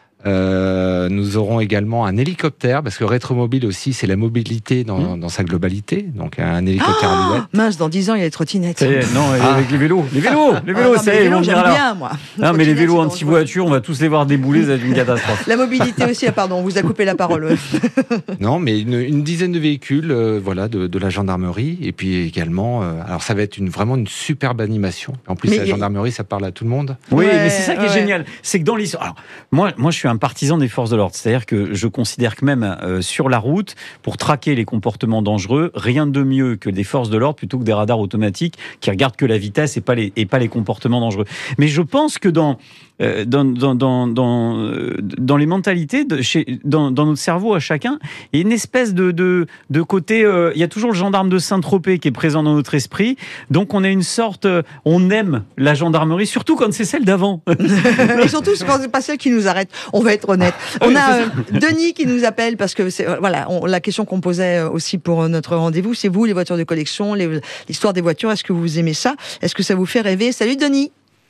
Euh, nous aurons également un hélicoptère, parce que Rétromobile aussi, c'est la mobilité dans, mmh. dans sa globalité. Donc un hélicoptère
ah,
alouette.
Mince, dans dix ans, il y a les trottinettes.
Est, non, ah. avec les vélos. Les vélos, les vélos,
ah,
ça y est,
j'aime bien, moi.
Non, mais les vélos anti-voiture, on va tous les voir débouler, ça va être une catastrophe.
La mobilité aussi, ah, pardon, on vous a coupé la parole.
Non, mais une, une dizaine de véhicules, euh, voilà, de, de la gendarmerie, et puis également, euh, alors ça va être une, vraiment une superbe animation. En plus, mais la gendarmerie, ça parle à tout le monde.
Oui,
ouais,
mais c'est ça qui
ouais.
est génial, c'est que dans l'histoire. Alors, moi, moi, je suis un partisan des forces de l'ordre, c'est-à-dire que je considère que même euh, sur la route, pour traquer les comportements dangereux, rien de mieux que des forces de l'ordre plutôt que des radars automatiques qui regardent que la vitesse et pas les, et pas les comportements dangereux. Mais je pense que dans euh, dans, dans, dans, dans, euh, dans les mentalités, de chez, dans, dans notre cerveau à chacun, il y a une espèce de, de, de côté, euh, il y a toujours le gendarme de Saint-Tropez qui est présent dans notre esprit, donc on a une sorte, euh, on aime la gendarmerie, surtout quand c'est celle d'avant.
Et surtout quand c'est pas celle qui nous arrête, on va être honnête. On a euh, Denis qui nous appelle parce que c'est, voilà, on, la question qu'on posait aussi pour notre rendez-vous, c'est vous, les voitures de collection, les, l'histoire des voitures, est-ce que vous aimez ça? Est-ce que ça vous fait rêver? Salut Denis.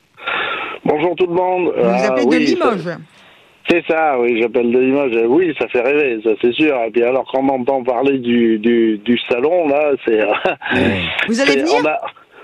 Bonjour tout le monde.
Vous euh, appelez
oui,
de Limoges.
Ça, c'est ça, oui, j'appelle de Limoges. Oui, ça fait rêver, ça c'est sûr. Et puis alors quand on entend parler du, du, du salon, là, c'est...
Vous allez
c'est,
venir
on a,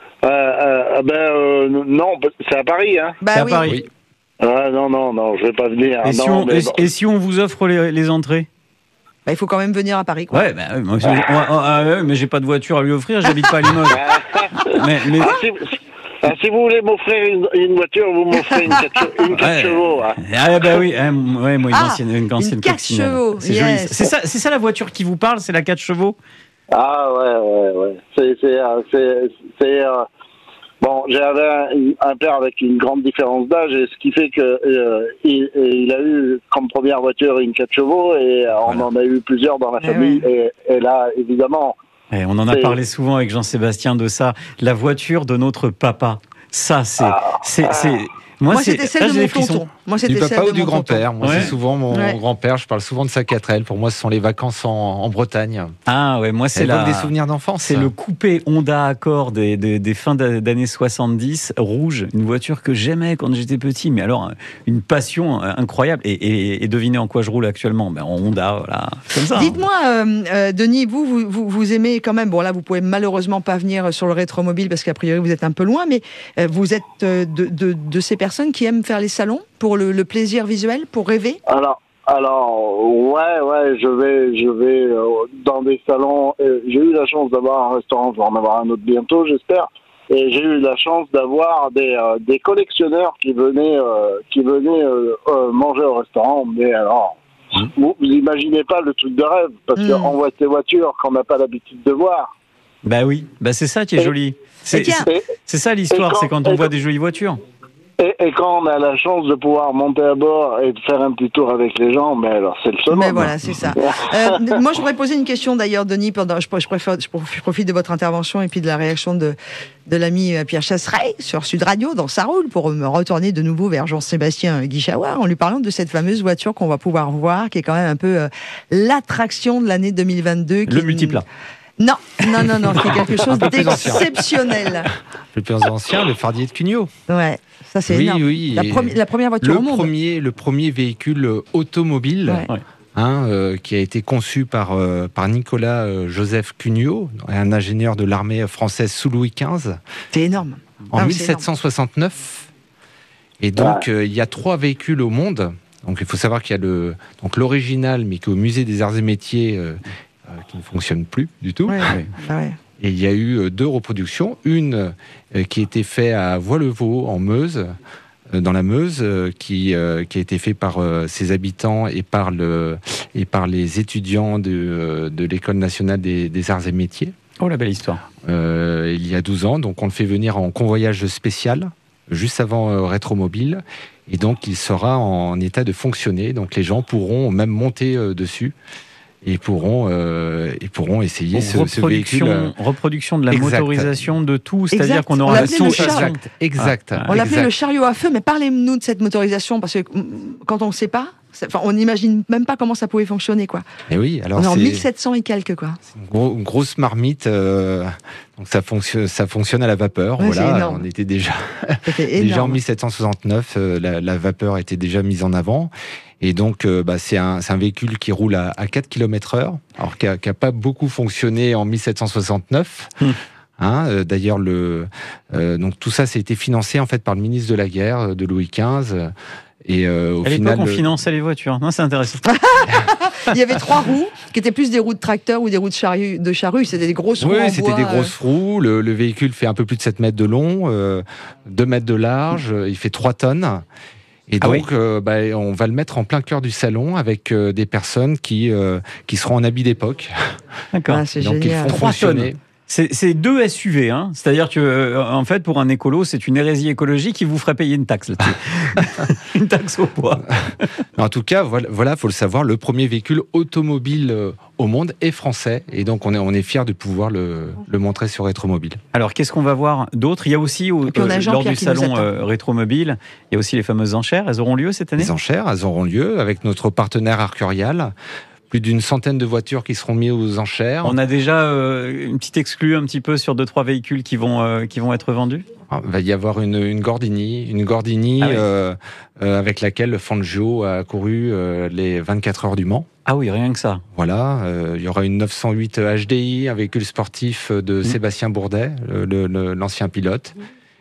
euh, euh, ben euh, non, c'est à Paris, hein.
Bah
c'est à
oui.
Paris. Oui.
Ah, non, non, non, je vais pas venir.
Et,
non,
si, on,
mais
et,
bon.
et si on vous offre les, les entrées?
Bah, il faut quand même venir à Paris, quoi.
Ouais, bah, moi, ah. on, on, on, mais j'ai pas de voiture à lui offrir, j'habite pas à Limoges. mais, mais...
Ah, si, ah, si vous voulez m'offrir une, une voiture, vous m'offrez une quatre
ouais.
chevaux. Hein.
Ah bah oui, hein, ouais, moi une
ah,
ancienne, une ancienne
quatre chevaux.
C'est
yes.
joli. C'est ça, c'est ça la voiture qui vous parle, c'est la quatre chevaux.
Ah ouais, ouais, ouais. C'est, c'est, c'est, c'est euh... bon. J'avais un, un père avec une grande différence d'âge, et ce qui fait que euh, il, il a eu comme première voiture une quatre chevaux, et on voilà. en a eu plusieurs dans la
eh
famille.
Ouais.
Et, et là, évidemment.
Et on en a c'est... parlé souvent avec Jean-Sébastien de ça, la voiture de notre papa. Ça, c'est,
ah,
c'est,
ah.
c'est...
Moi, Moi c'était celle là, de mon tonton. Moi, c'était
du papa
celle
ou
de
du
mon
grand-père. Moi,
ouais.
c'est souvent mon ouais. grand-père. Je parle souvent de sa quatre L. Pour moi, ce sont les vacances en, en Bretagne.
Ah ouais, moi c'est la...
des souvenirs d'enfance.
C'est le coupé Honda Accord des, des, des fins d'années soixante-dix, rouge, une voiture que j'aimais quand j'étais petit. Mais alors, une passion incroyable. Et, et, et devinez en quoi je roule actuellement? Ben, en Honda, voilà. Comme ça.
Dites-moi, hein. euh, Denis, vous, vous, vous, vous aimez quand même. Bon, là, vous pouvez malheureusement pas venir sur le Rétromobile parce qu'a priori vous êtes un peu loin, mais euh, vous êtes de, de, de ces personnes qui aiment faire les salons pour le, le plaisir visuel, pour rêver?
Alors, alors, ouais, ouais, je vais, je vais euh, dans des salons. Euh, j'ai eu la chance d'avoir un restaurant, je vais en avoir un autre bientôt, j'espère. Et j'ai eu la chance d'avoir des, euh, des collectionneurs qui venaient, euh, qui venaient euh, euh, manger au restaurant. Mais alors, mmh. vous, vous imaginez pas le truc de rêve, parce mmh. qu'on voit ces voitures qu'on n'a pas l'habitude de voir.
Bah oui, bah c'est ça qui est et, joli. C'est, c'est, c'est ça l'histoire, quand, c'est quand on voit quand, des jolies voitures.
Et, et quand on a la chance de pouvoir monter à bord et de faire un petit tour avec les gens, mais alors c'est le seul.
Mais voilà, c'est ça. euh, moi, je voudrais poser une question d'ailleurs, Denis. Pendant, je, je, préfère, je profite de votre intervention et puis de la réaction de, de l'ami Pierre Chasseret sur Sud Radio dans Ça roule pour me retourner de nouveau vers Jean-Sébastien Guichard en lui parlant de cette fameuse voiture qu'on va pouvoir voir, qui est quand même un peu euh, l'attraction de l'année deux mille vingt-deux.
Le multiplat.
Non, non, non, non, c'est quelque chose d'exceptionnel.
Le plus ancien, le Fardier de Cugnot.
Ouais, ça c'est
oui,
énorme.
Oui,
la, premi- la première voiture
le
au monde.
Premier, le premier véhicule automobile ouais. hein, euh, qui a été conçu par, euh, par Nicolas euh, Joseph Cugnot, un ingénieur de l'armée française sous Louis quinze.
C'est énorme.
En
ah,
dix-sept cent soixante-neuf. Et donc, ouais. euh, il y a trois véhicules au monde Donc il faut savoir qu'il y a le, donc l'original, mais qu'au musée des Arts et Métiers, euh, euh, qui ne fonctionne plus du tout.
Ouais, ouais. Ah ouais.
Et il y a eu deux reproductions, une euh, qui a été faite à Voie-le-Vaux, en Meuse, euh, dans la Meuse, euh, qui, euh, qui a été faite par euh, ses habitants et par, le, et par les étudiants de, euh, de l'École nationale des, des Arts et Métiers.
Oh, la belle histoire.
Euh, il y a douze ans, donc on le fait venir en convoyage spécial, juste avant euh, Rétromobile, et donc il sera en état de fonctionner, donc les gens pourront même monter euh, dessus, et pourront, euh, et pourront essayer ce, ce véhicule.
Reproduction, reproduction de la
Exact.
motorisation de tout, c'est-à-dire
Exact.
qu'on
On
aura la
l'appelait le char.
Exact, exact.
Ah,
On l'appelait
exact.
le chariot à feu, mais parlez-nous de cette motorisation, parce que mm, quand on ne sait pas, c'est- enfin, on n'imagine même pas comment ça pouvait fonctionner, quoi.
Et oui, alors
On est en
c'est
mille sept cents et quelques, quoi.
une, gros- une grosse marmite, euh, donc ça fonctionne, ça fonctionne à la vapeur.
Ouais, c'est
voilà,
énorme.
on était déjà
C'était
déjà en
énorme.
mille sept cent soixante-neuf, euh, la, la vapeur était déjà mise en avant. Et donc, euh, bah, c'est un, c'est un véhicule qui roule à, à quatre kilomètres heure, alors qui n'a pas beaucoup fonctionné en mille sept cent soixante-neuf.
Hum.
Hein, euh, d'ailleurs, le, euh, donc tout ça, ça a été financé en fait par le ministre de la Guerre euh, de Louis quinze. Et euh, au
À l'époque,
final,
on
le-
finançait les voitures. Non, c'est intéressant.
Il y avait trois roues, qui étaient plus des roues de tracteur ou des roues de charrue. De charrue. C'était des grosses roues
Oui,
en
c'était
bois,
des
euh,
grosses roues. Le, le véhicule fait un peu plus de sept mètres de long, euh, deux mètres de large. Il fait trois tonnes. Et
Ah
donc, euh, bah, on va le mettre en plein cœur du salon avec euh, des personnes qui, euh, qui seront en habit d'époque.
D'accord.
Ah, c'est
Donc, ils
génial.
font
Trois
fonctionner.
C'est c'est deux S U V, hein. C'est-à-dire que, euh, en fait, pour un écolo, c'est une hérésie écologique qui vous ferait payer une taxe là-dessus. Une taxe au poids.
En tout cas, voilà, voilà, faut le savoir, le premier véhicule automobile euh, au monde est français. Et donc, on est, on est fiers de pouvoir le, le montrer sur Rétromobile.
Alors, qu'est-ce qu'on va voir d'autre? Il y a aussi, au-
Et puis on a
euh,
Jean-Pierre
lors du
qui nous
salon
attend.
euh, Rétromobile, il y a aussi les fameuses enchères. Elles auront lieu cette année?
Les enchères, elles auront lieu avec notre partenaire Arcurial. Plus d'une centaine de voitures qui seront mises aux enchères.
On a déjà euh, une petite exclue un petit peu sur deux, trois véhicules qui vont, euh, qui vont être vendus?
Il va y avoir une, une Gordini, une Gordini
Ah oui.
euh, euh, avec laquelle Fangio a couru euh, les vingt-quatre heures du Mans.
Ah oui, rien que ça.
Voilà, euh, il y aura une neuf cent huit H D I, un véhicule sportif de
Mmh.
Sébastien Bourdet, le- le- le- l'ancien pilote.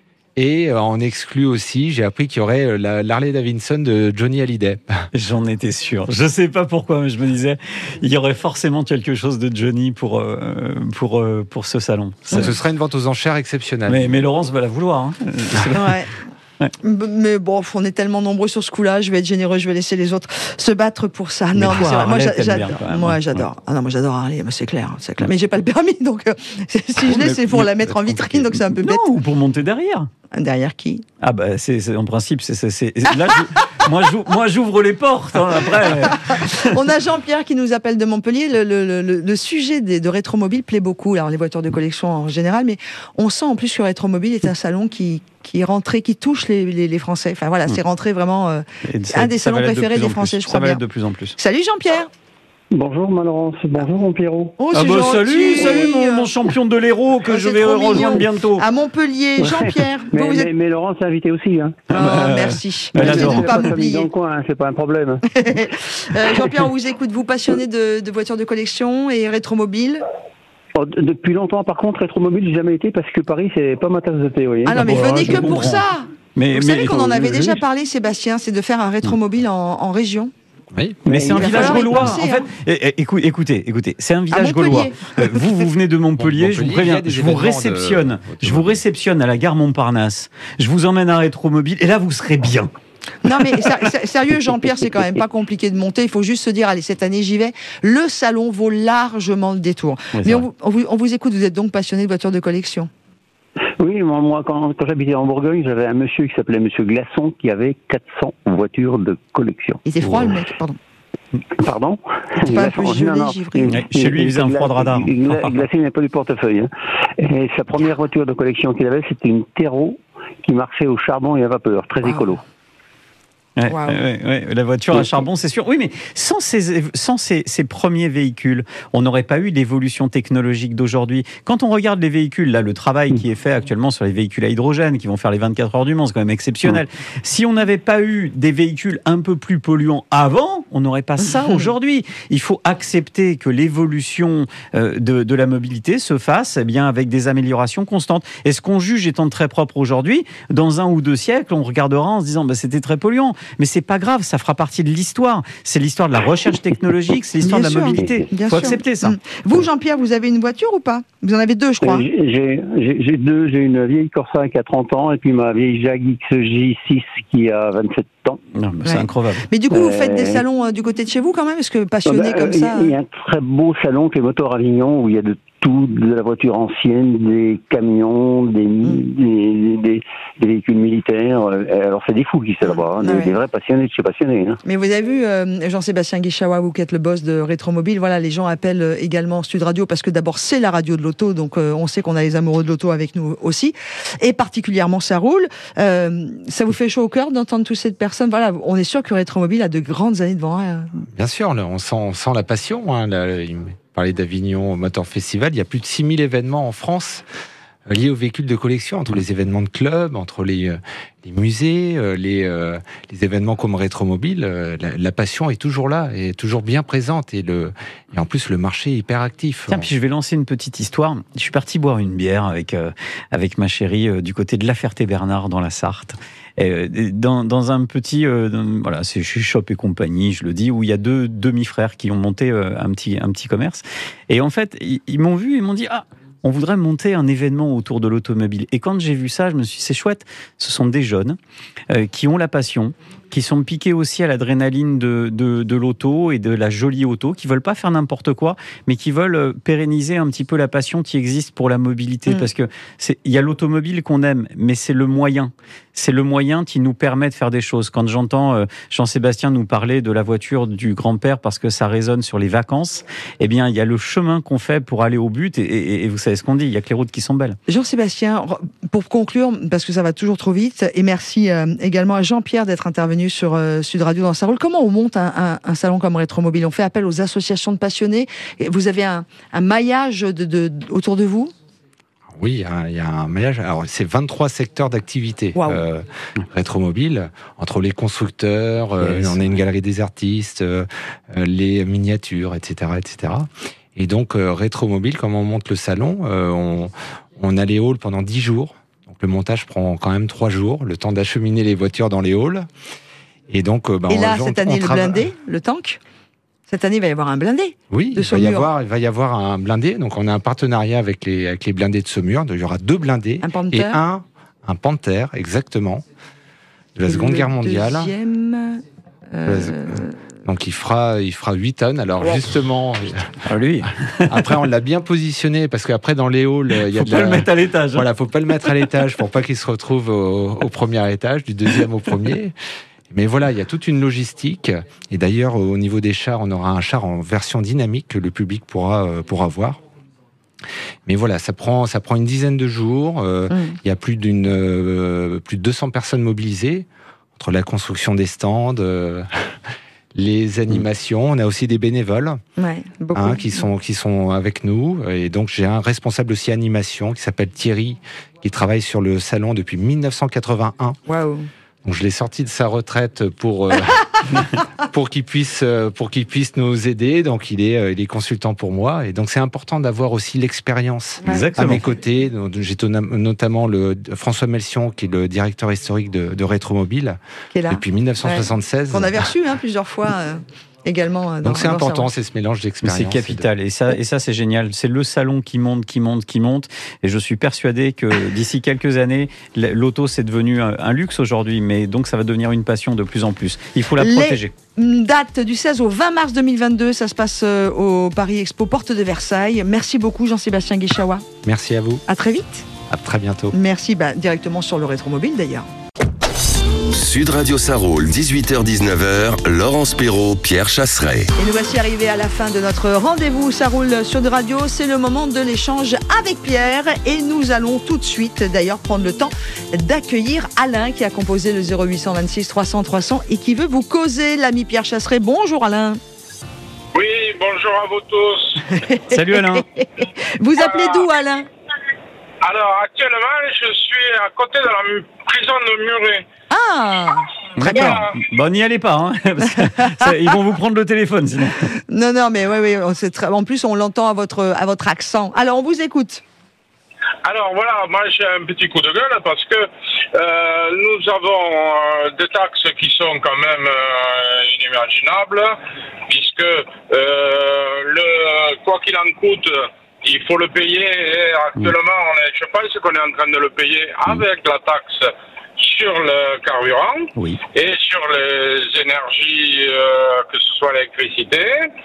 Et euh, en exclu aussi, j'ai appris qu'il y aurait euh, la l'Harley Davidson de Johnny Hallyday.
J'en étais sûr. Je sais pas pourquoi, mais je me disais, il y aurait forcément quelque chose de Johnny pour, euh, pour, euh, pour ce salon.
Donc ce sera une vente aux enchères exceptionnelle.
Mais, mais Laurence va la vouloir. Hein.
Ouais.
Ouais.
B- Mais bon, on est tellement nombreux sur ce coup-là, je vais être généreux, je vais laisser les autres se battre pour ça.
Mais
non,
toi,
mais c'est vrai. Moi,
Harley,
j'a-
t'aimes
j'adore.
bien, quand même,
Moi,
hein.
j'adore. Ah non, moi, j'adore Harley, mais c'est clair, c'est clair. Mais j'ai pas le permis, donc euh, si je l'ai,
mais-
c'est pour
mais-
la mettre en vitrine, donc c'est un peu bête.
Non, ou pour monter derrière.
Derrière qui?
Ah bah c'est c'est- en principe c'est c'est- c'est- là je- moi j'ouvre- moi j'ouvre les portes hein, après.
On a Jean-Pierre qui nous appelle de Montpellier. Le, le- le- le- le sujet des, de Rétromobile plaît beaucoup. Alors les voitures de collection en général, mais on sent en plus que Rétromobile est un salon qui qui est rentré, qui touche les, les, les Français. Enfin voilà, c'est rentré vraiment. euh,
Et
un des
ça
salons
va l'être de
préférés
plus en
des Français,
plus.
je crois
Ça va
bien.
l'être de plus en plus.
Salut Jean-Pierre.
Bonjour Laurence, bonjour mon Pierrot.
Oh,
Ah
c'est
bah
gentil.
salut, salut mon, mon champion de l'héros que
Oh,
je
c'est
vais
trop
rejoindre
mignon.
bientôt.
À Montpellier, Jean-Pierre.
Mais,
vous, vous
mais,
êtes...
mais Laurence est invitée aussi. Hein.
Oh,
bah,
merci.
elle
Merci de
adore.
ne pas
Famille dans
m'oublier.
le coin, hein, c'est pas un problème.
Euh, Jean-Pierre, on vous écoute, vous passionné de, de voitures de collection et rétromobile.
Oh, d- depuis longtemps, par contre, Rétromobile, j'ai jamais été parce que Paris, c'est pas ma tasse de thé. Vous voyez.
Ah non, mais
bon,
venez
je
que pour
comprends.
ça.
Mais
Vous
mais,
savez qu'on en avait
euh,
déjà
juste.
parlé, Sébastien, c'est de faire un rétromobile en, en région.
Oui.
mais c'est un
il va
village
falloir y
gaulois.
penser,
En fait,
hein.
é- é- écou- écoutez, écoutez, c'est un village
Montpellier.
gaulois. Euh, Vous, vous venez de Montpellier,
Bon,
je vous
Montpellier, il y
préviens,
a des
je vous
événements de-
réceptionne, je vous
automobile.
réceptionne à la gare Montparnasse. Je vous emmène à Rétromobile et là vous serez bien.
Non mais sa- sa- sérieux Jean-Pierre, c'est quand même pas compliqué de monter, il faut juste se dire allez cette année j'y vais. Le salon vaut largement le détour.
Ouais, c'est
Mais on
vrai.
vous, on vous- on vous écoute, vous êtes donc passionné de voitures de collection.
Oui, moi, moi, quand, quand j'habitais en Bourgogne, j'avais un monsieur qui s'appelait Monsieur Glaçon qui avait quatre cents voitures de collection.
Il était froid le mec, pardon.
Pardon
C'est pas un peu
Glaçon,
gelé,
non, non.
givré
Il-
Ouais, chez lui, il faisait un
gla-
froid de radar.
il- gla- Glacé n'est pas du portefeuille. hein. Et sa première voiture de collection qu'il avait, c'était une Terreau qui marchait au charbon et à vapeur, très
Wow.
écolo.
Ouais,
Wow.
ouais, ouais, la voiture à charbon, c'est sûr. Oui, mais sans ces, sans ces, ces premiers véhicules, on n'aurait pas eu l'évolution technologique d'aujourd'hui. Quand on regarde les véhicules, là, le travail qui est fait actuellement sur les véhicules à hydrogène, qui vont faire les vingt-quatre heures du Mans, c'est quand même exceptionnel. Si on n'avait pas eu des véhicules un peu plus polluants avant, on n'aurait pas ça aujourd'hui. Il faut accepter que l'évolution euh, de, de la mobilité se fasse eh bien, avec des améliorations constantes. Et ce qu'on juge étant très propre aujourd'hui, dans un ou deux siècles, on regardera en se disant bah, c'était très polluant. Mais c'est pas grave, ça fera partie de l'histoire. C'est l'histoire de la recherche technologique, c'est l'histoire
Bien
de la
sûr.
mobilité. Il faut
sûr.
accepter ça.
Vous, Jean-Pierre, vous avez une voiture ou pas? Vous en avez deux, je crois.
J'ai, j'ai, j'ai deux, j'ai une vieille Corsa qui a trente ans et puis ma vieille Jag X J six qui a vingt-sept ans.
Non, mais c'est
Ouais.
incroyable.
Mais du coup, vous faites des
Euh,
salons euh, du côté de chez vous quand même? Est-ce que passionné
Euh,
comme
il y a-
ça?
Il y a un très beau salon qui est Motor Avignon où il y a de tout, de la voiture ancienne, des camions, des, des, des, des véhicules militaires. Euh, Alors c'est des fous qui sont là-bas, hein, des,
Ouais.
des vrais passionnés de chez passionnés. Hein.
Mais vous avez vu, euh, Jean-Sébastien Guichawa, vous qui êtes le boss de Rétromobile, voilà, les gens appellent euh, également Sud Radio parce que d'abord c'est la radio de l'auto, donc euh, on sait qu'on a les amoureux de l'auto avec nous aussi, et particulièrement ça roule. Euh, ça vous fait chaud au cœur d'entendre toutes ces personnes? Voilà, on est sûr que Rétromobile a de grandes années devant elle.
Bien sûr, là, on, sent, on sent la passion. Hein, là, il me parlait d'Avignon Motor Festival. Il y a plus de six mille événements en France euh, liés aux véhicules de collection, entre les événements de club, entre les, euh, les musées, euh, les, euh, les événements comme Rétromobile. Euh, la, la passion est toujours là, est toujours bien présente. Et, le, et en plus, le marché est hyper actif.
Tiens, puis je vais lancer une petite histoire. Je suis parti boire une bière avec, euh, avec ma chérie euh, du côté de La Ferté-Bernard dans la Sarthe. Et, euh, dans, dans un petit, euh, dans- voilà, c'est chez Shop et compagnie, je le dis, où il y a deux demi-frères qui ont monté euh, un petit, un petit commerce. Et en fait, ils, ils m'ont vu, ils m'ont dit, ah, on voudrait monter un événement autour de l'automobile. Et quand j'ai vu ça, je me suis dit, c'est chouette. Ce sont des jeunes euh, qui ont la passion, qui sont piqués aussi à l'adrénaline de, de, de l'auto et de la jolie auto, qui veulent pas faire n'importe quoi, mais qui veulent euh, pérenniser un petit peu la passion qui existe pour la mobilité.
Mm.
Parce que c'est, il y a l'automobile qu'on aime, mais c'est le moyen. C'est le moyen qui nous permet de faire des choses. Quand j'entends euh, Jean-Sébastien nous parler de la voiture du grand-père parce que ça résonne sur les vacances, eh bien, il y a le chemin qu'on fait pour aller au but. Et, et, et vous savez ce qu'on dit, il y a que les routes qui sont belles.
Jean-Sébastien, pour conclure, parce que ça va toujours trop vite, et merci euh, également à Jean-Pierre d'être intervenu sur euh, Sud Radio dans sa rôle. Comment on monte un, un, un salon comme Rétromobile? On fait appel aux associations de passionnés. Et vous avez un, un maillage de, de, de- autour de vous?
Oui, il y a- il y a un maillage. Alors, c'est vingt-trois secteurs d'activité
Waouh.
euh, Rétromobile, entre les constructeurs, euh,
Yes.
on a une galerie des artistes, euh, euh, les miniatures, et cetera, et cetera. Et donc, euh, Rétromobile, comment on monte le salon, euh, on, on a les halls pendant dix jours. Donc, le montage prend quand même trois jours, le temps d'acheminer les voitures dans les halls. Et donc, euh, bah,
Et
on-
là,
on-
cette
on
année, le
travaille-
blindé, le tank? Cette année, il va y avoir un blindé.
Oui,
de
il va, y
Saumur.
avoir, il va y avoir un blindé. Donc, on a un partenariat avec les, avec les blindés de Saumur. Donc, il y aura deux blindés.
Un Panther.
Et un, un Panther, exactement, de la
Et
Seconde
le
Guerre mondiale.
Deuxième, euh,
Donc, il fera, il fera huit tonnes. Alors, justement,
Ah, lui,
après, on l'a bien positionné parce qu'après, dans les halls, il y a
faut
de
pas
la-
le mettre à l'étage. hein.
Voilà, faut pas le mettre à l'étage pour pas qu'il se retrouve au, au premier étage, du deuxième au premier. Mais voilà, il y a toute une logistique. Et d'ailleurs, au niveau des chars, on aura un char en version dynamique que le public pourra, euh, pourra voir. Mais voilà, ça prend, ça prend une dizaine de jours. Euh,
Mm.
Il y a plus d'une, euh, plus de deux cents personnes mobilisées entre la construction des stands, euh, les animations. On a aussi des bénévoles
ouais, beaucoup.
hein, qui sont qui sont avec nous. Et donc j'ai un responsable aussi animation qui s'appelle Thierry, qui travaille sur le salon depuis mille neuf cent quatre-vingt-un.
Waouh.
Donc je l'ai sorti de sa retraite pour euh, pour qu'il puisse euh, pour qu'il puisse nous aider. Donc il est euh, il est consultant pour moi. Et donc c'est important d'avoir aussi l'expérience
Ouais.
à
Exactement.
mes côtés. Donc, j'ai tona- notamment le François Melcion, qui est le directeur historique de, de Rétromobile
Qui est là.
depuis mille neuf cent soixante-seize.
Qu'on avait reçu hein, plusieurs fois euh, également. euh, dans-
Donc c'est
dans
important,
sa-
c'est ce mélange
Mais
d'expérience.
c'est capital et ça, et ça c'est génial. C'est le salon qui monte, qui monte, qui monte. Et je suis persuadé que d'ici quelques années, l'auto c'est devenu un, un luxe aujourd'hui, mais donc ça va devenir une passion de plus en plus. Il faut la
Les-
protéger.
Une date du seize au vingt mars deux mille vingt-deux, ça se passe euh, au Paris Expo, porte de Versailles. Merci beaucoup Jean-Sébastien Guichawa.
Merci à vous.
À très vite.
À très bientôt.
Merci bah, directement sur le Rétromobile d'ailleurs.
Sud Radio Sarroul, dix-huit heures dix-neuf heures, Laurence Perrault, Pierre Chasseret.
Et nous voici arrivés à la fin de notre rendez-vous. Ça roule sur de radio. C'est le moment de l'échange avec Pierre. Et nous allons tout de suite, d'ailleurs, prendre le temps d'accueillir Alain qui a composé le zéro huit cent vingt-six trois cents trois cents et qui veut vous causer, l'ami Pierre Chasseret. Bonjour Alain.
Oui, bonjour à vous tous.
Salut Alain.
Vous appelez d'où Alain?
Alors, actuellement, je suis à côté de la mu- prison de Muret.
Ah, très bien.
D'accord. Bon, n'y allez pas, hein, parce que ça, ils vont vous prendre le téléphone sinon.
Non, non, mais oui, oui, on sait très... en plus on l'entend à votre, à votre accent. Alors on vous écoute.
Alors voilà, moi j'ai un petit coup de gueule parce que euh, nous avons euh, des taxes qui sont quand même euh, inimaginables, puisque euh, le quoi qu'il en coûte, il faut le payer. Et actuellement, on est, je pense qu'on est en train de le payer avec la taxe sur le carburant
oui.
et sur les énergies, euh, que ce soit l'électricité.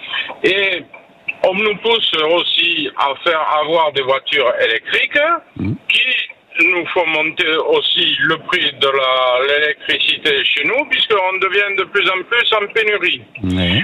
Et on nous pousse aussi à faire avoir des voitures électriques mmh. qui nous font monter aussi le prix de la, l'électricité chez nous, puisqu'on devient de plus en plus en pénurie. Mmh. Et,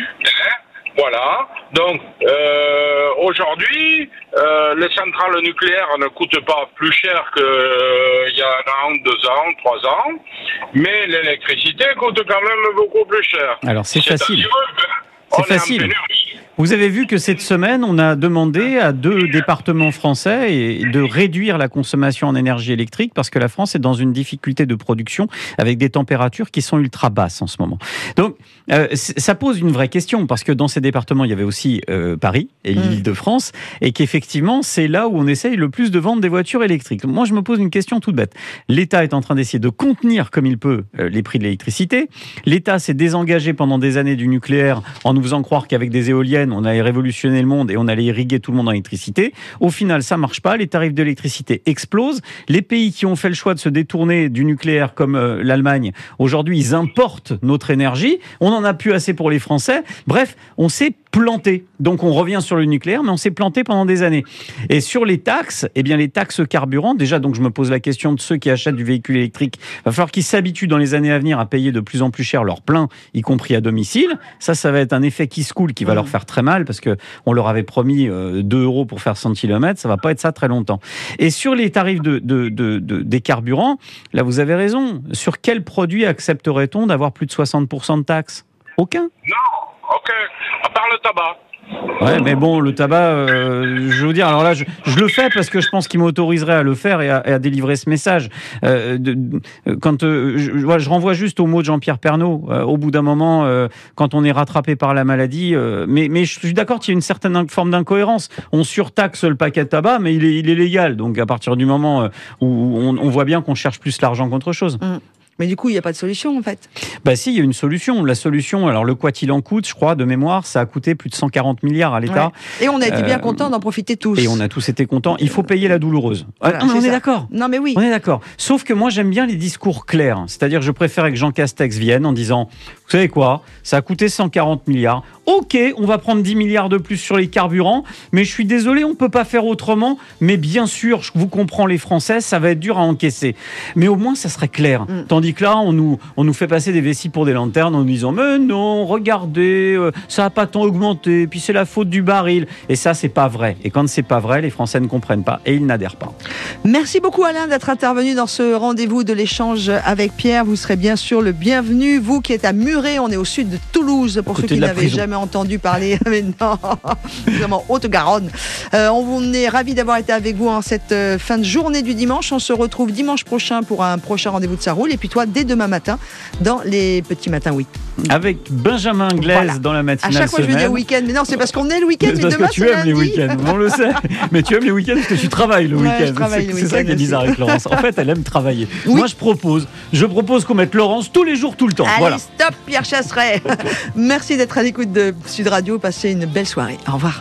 voilà. Donc, euh, aujourd'hui, euh, les centrales nucléaires ne coûtent pas plus cher qu'il euh, y a un an, deux ans, trois ans, mais l'électricité coûte quand même beaucoup plus cher.
Alors, c'est, c'est facile.
C'est
facile. Vous avez vu que cette semaine, on a demandé à deux départements français de réduire la consommation en énergie électrique parce que la France est dans une difficulté de production avec des températures qui sont ultra basses en ce moment. Donc, euh, ça pose une vraie question parce que dans ces départements, il y avait aussi euh, Paris et l'Île-de-France et qu'effectivement, c'est là où on essaye le plus de vendre des voitures électriques. Moi, je me pose une question toute bête. L'État est en train d'essayer de contenir comme il peut euh, les prix de l'électricité. L'État s'est désengagé pendant des années du nucléaire en nous faisant croire qu'avec des éoliennes, on allait révolutionner le monde et on allait irriguer tout le monde en électricité. Au final, ça marche pas. Les tarifs de l'électricité explosent. Les pays qui ont fait le choix de se détourner du nucléaire, comme euh, l'Allemagne, aujourd'hui, ils importent notre énergie. On n'en a plus assez pour les Français. Bref, on s'est planté. Donc, on revient sur le nucléaire, mais on s'est planté pendant des années. Et sur les taxes, eh bien, les taxes carburant, déjà, donc, je me pose la question de ceux qui achètent du véhicule électrique. Il va falloir qu'ils s'habituent dans les années à venir à payer de plus en plus cher leur plein, y compris à domicile. Ça, ça va être un effet qui se coule qui va mmh. leur faire très mal parce que on leur avait promis euh, deux euros pour faire cent kilomètres. Ça va pas être ça très longtemps. Et sur les tarifs de, de, de, de, des carburants, là, vous avez raison. Sur quel produit accepterait-on d'avoir plus de soixante pour cent de taxes ? Aucun.
Non, ok. À part le tabac.
Ouais, mais bon, le tabac, euh, je veux dire, alors là, je, je le fais parce que je pense qu'il m'autoriserait à le faire et à, et à délivrer ce message. Euh, de, de, quand euh, je, je renvoie juste aux mots de Jean-Pierre Pernaut. Euh, au bout d'un moment, euh, quand on est rattrapé par la maladie, euh, mais, mais je suis d'accord qu'il y a une certaine forme d'incohérence. On surtaxe le paquet de tabac, mais il est, il est légal. Donc, à partir du moment où on, on voit bien qu'on cherche plus l'argent qu'autre chose.
Mmh. Mais du coup, il n'y a pas de solution, en fait.
Bah si, il y a une solution. La solution, alors le quoi qu'il en coûte, je crois, de mémoire, ça a coûté plus de cent quarante milliards à l'État.
Ouais. Et on a été bien euh, contents d'en profiter tous.
Et on a tous été contents. Il faut payer la douloureuse.
Voilà,
ah, non, on
ça.
est d'accord.
Non, mais oui.
On est d'accord. Sauf que moi, j'aime bien les discours clairs. C'est-à-dire que je préfère que Jean Castex vienne en disant, vous savez quoi, ça a coûté cent quarante milliards. Ok, on va prendre dix milliards de plus sur les carburants, mais je suis désolé, on ne peut pas faire autrement. Mais bien sûr, je vous comprends les Français, ça va être dur à encaisser. Mais au moins, ça serait clair. Mm. Tandis que là, on nous, on nous fait passer des vessies pour des lanternes en nous disant « Mais non, regardez, euh, ça n'a pas tant augmenté, puis c'est la faute du baril. » Et ça, c'est pas vrai. Et quand c'est pas vrai, les Français ne comprennent pas et ils n'adhèrent pas.
Merci beaucoup Alain d'être intervenu dans ce rendez-vous de l'échange avec Pierre. Vous serez bien sûr le bienvenu. Vous qui êtes à Muret, on est au sud de Toulouse, pour ceux qui n'avaient jamais entendu parler, mais non, vraiment Haute-Garonne. Euh, on est ravis d'avoir été avec vous en cette fin de journée du dimanche. On se retrouve dimanche prochain pour un prochain rendez-vous de Ça roule. Et puis toi, dès demain matin, dans les petits matins, oui.
Avec Benjamin Glaise voilà. dans la matinale.
À chaque fois,
semaine.
je veux dire week-end, mais non, c'est parce qu'on est le week-end.
C'est parce
demain,
que tu aimes les week-ends, on le sait. Mais tu aimes les week-ends parce que tu travailles le
ouais,
week-end.
Travaille
c'est
le
c'est
week-end
ça qui est bizarre
aussi.
avec Laurence. En fait, elle aime travailler.
Oui.
Moi, je propose, je propose qu'on mette Laurence tous les jours, tout le temps.
Allez,
voilà.
stop, Pierre Chasseret. Merci d'être à l'écoute de Sud Radio. Passez une belle soirée. Au revoir.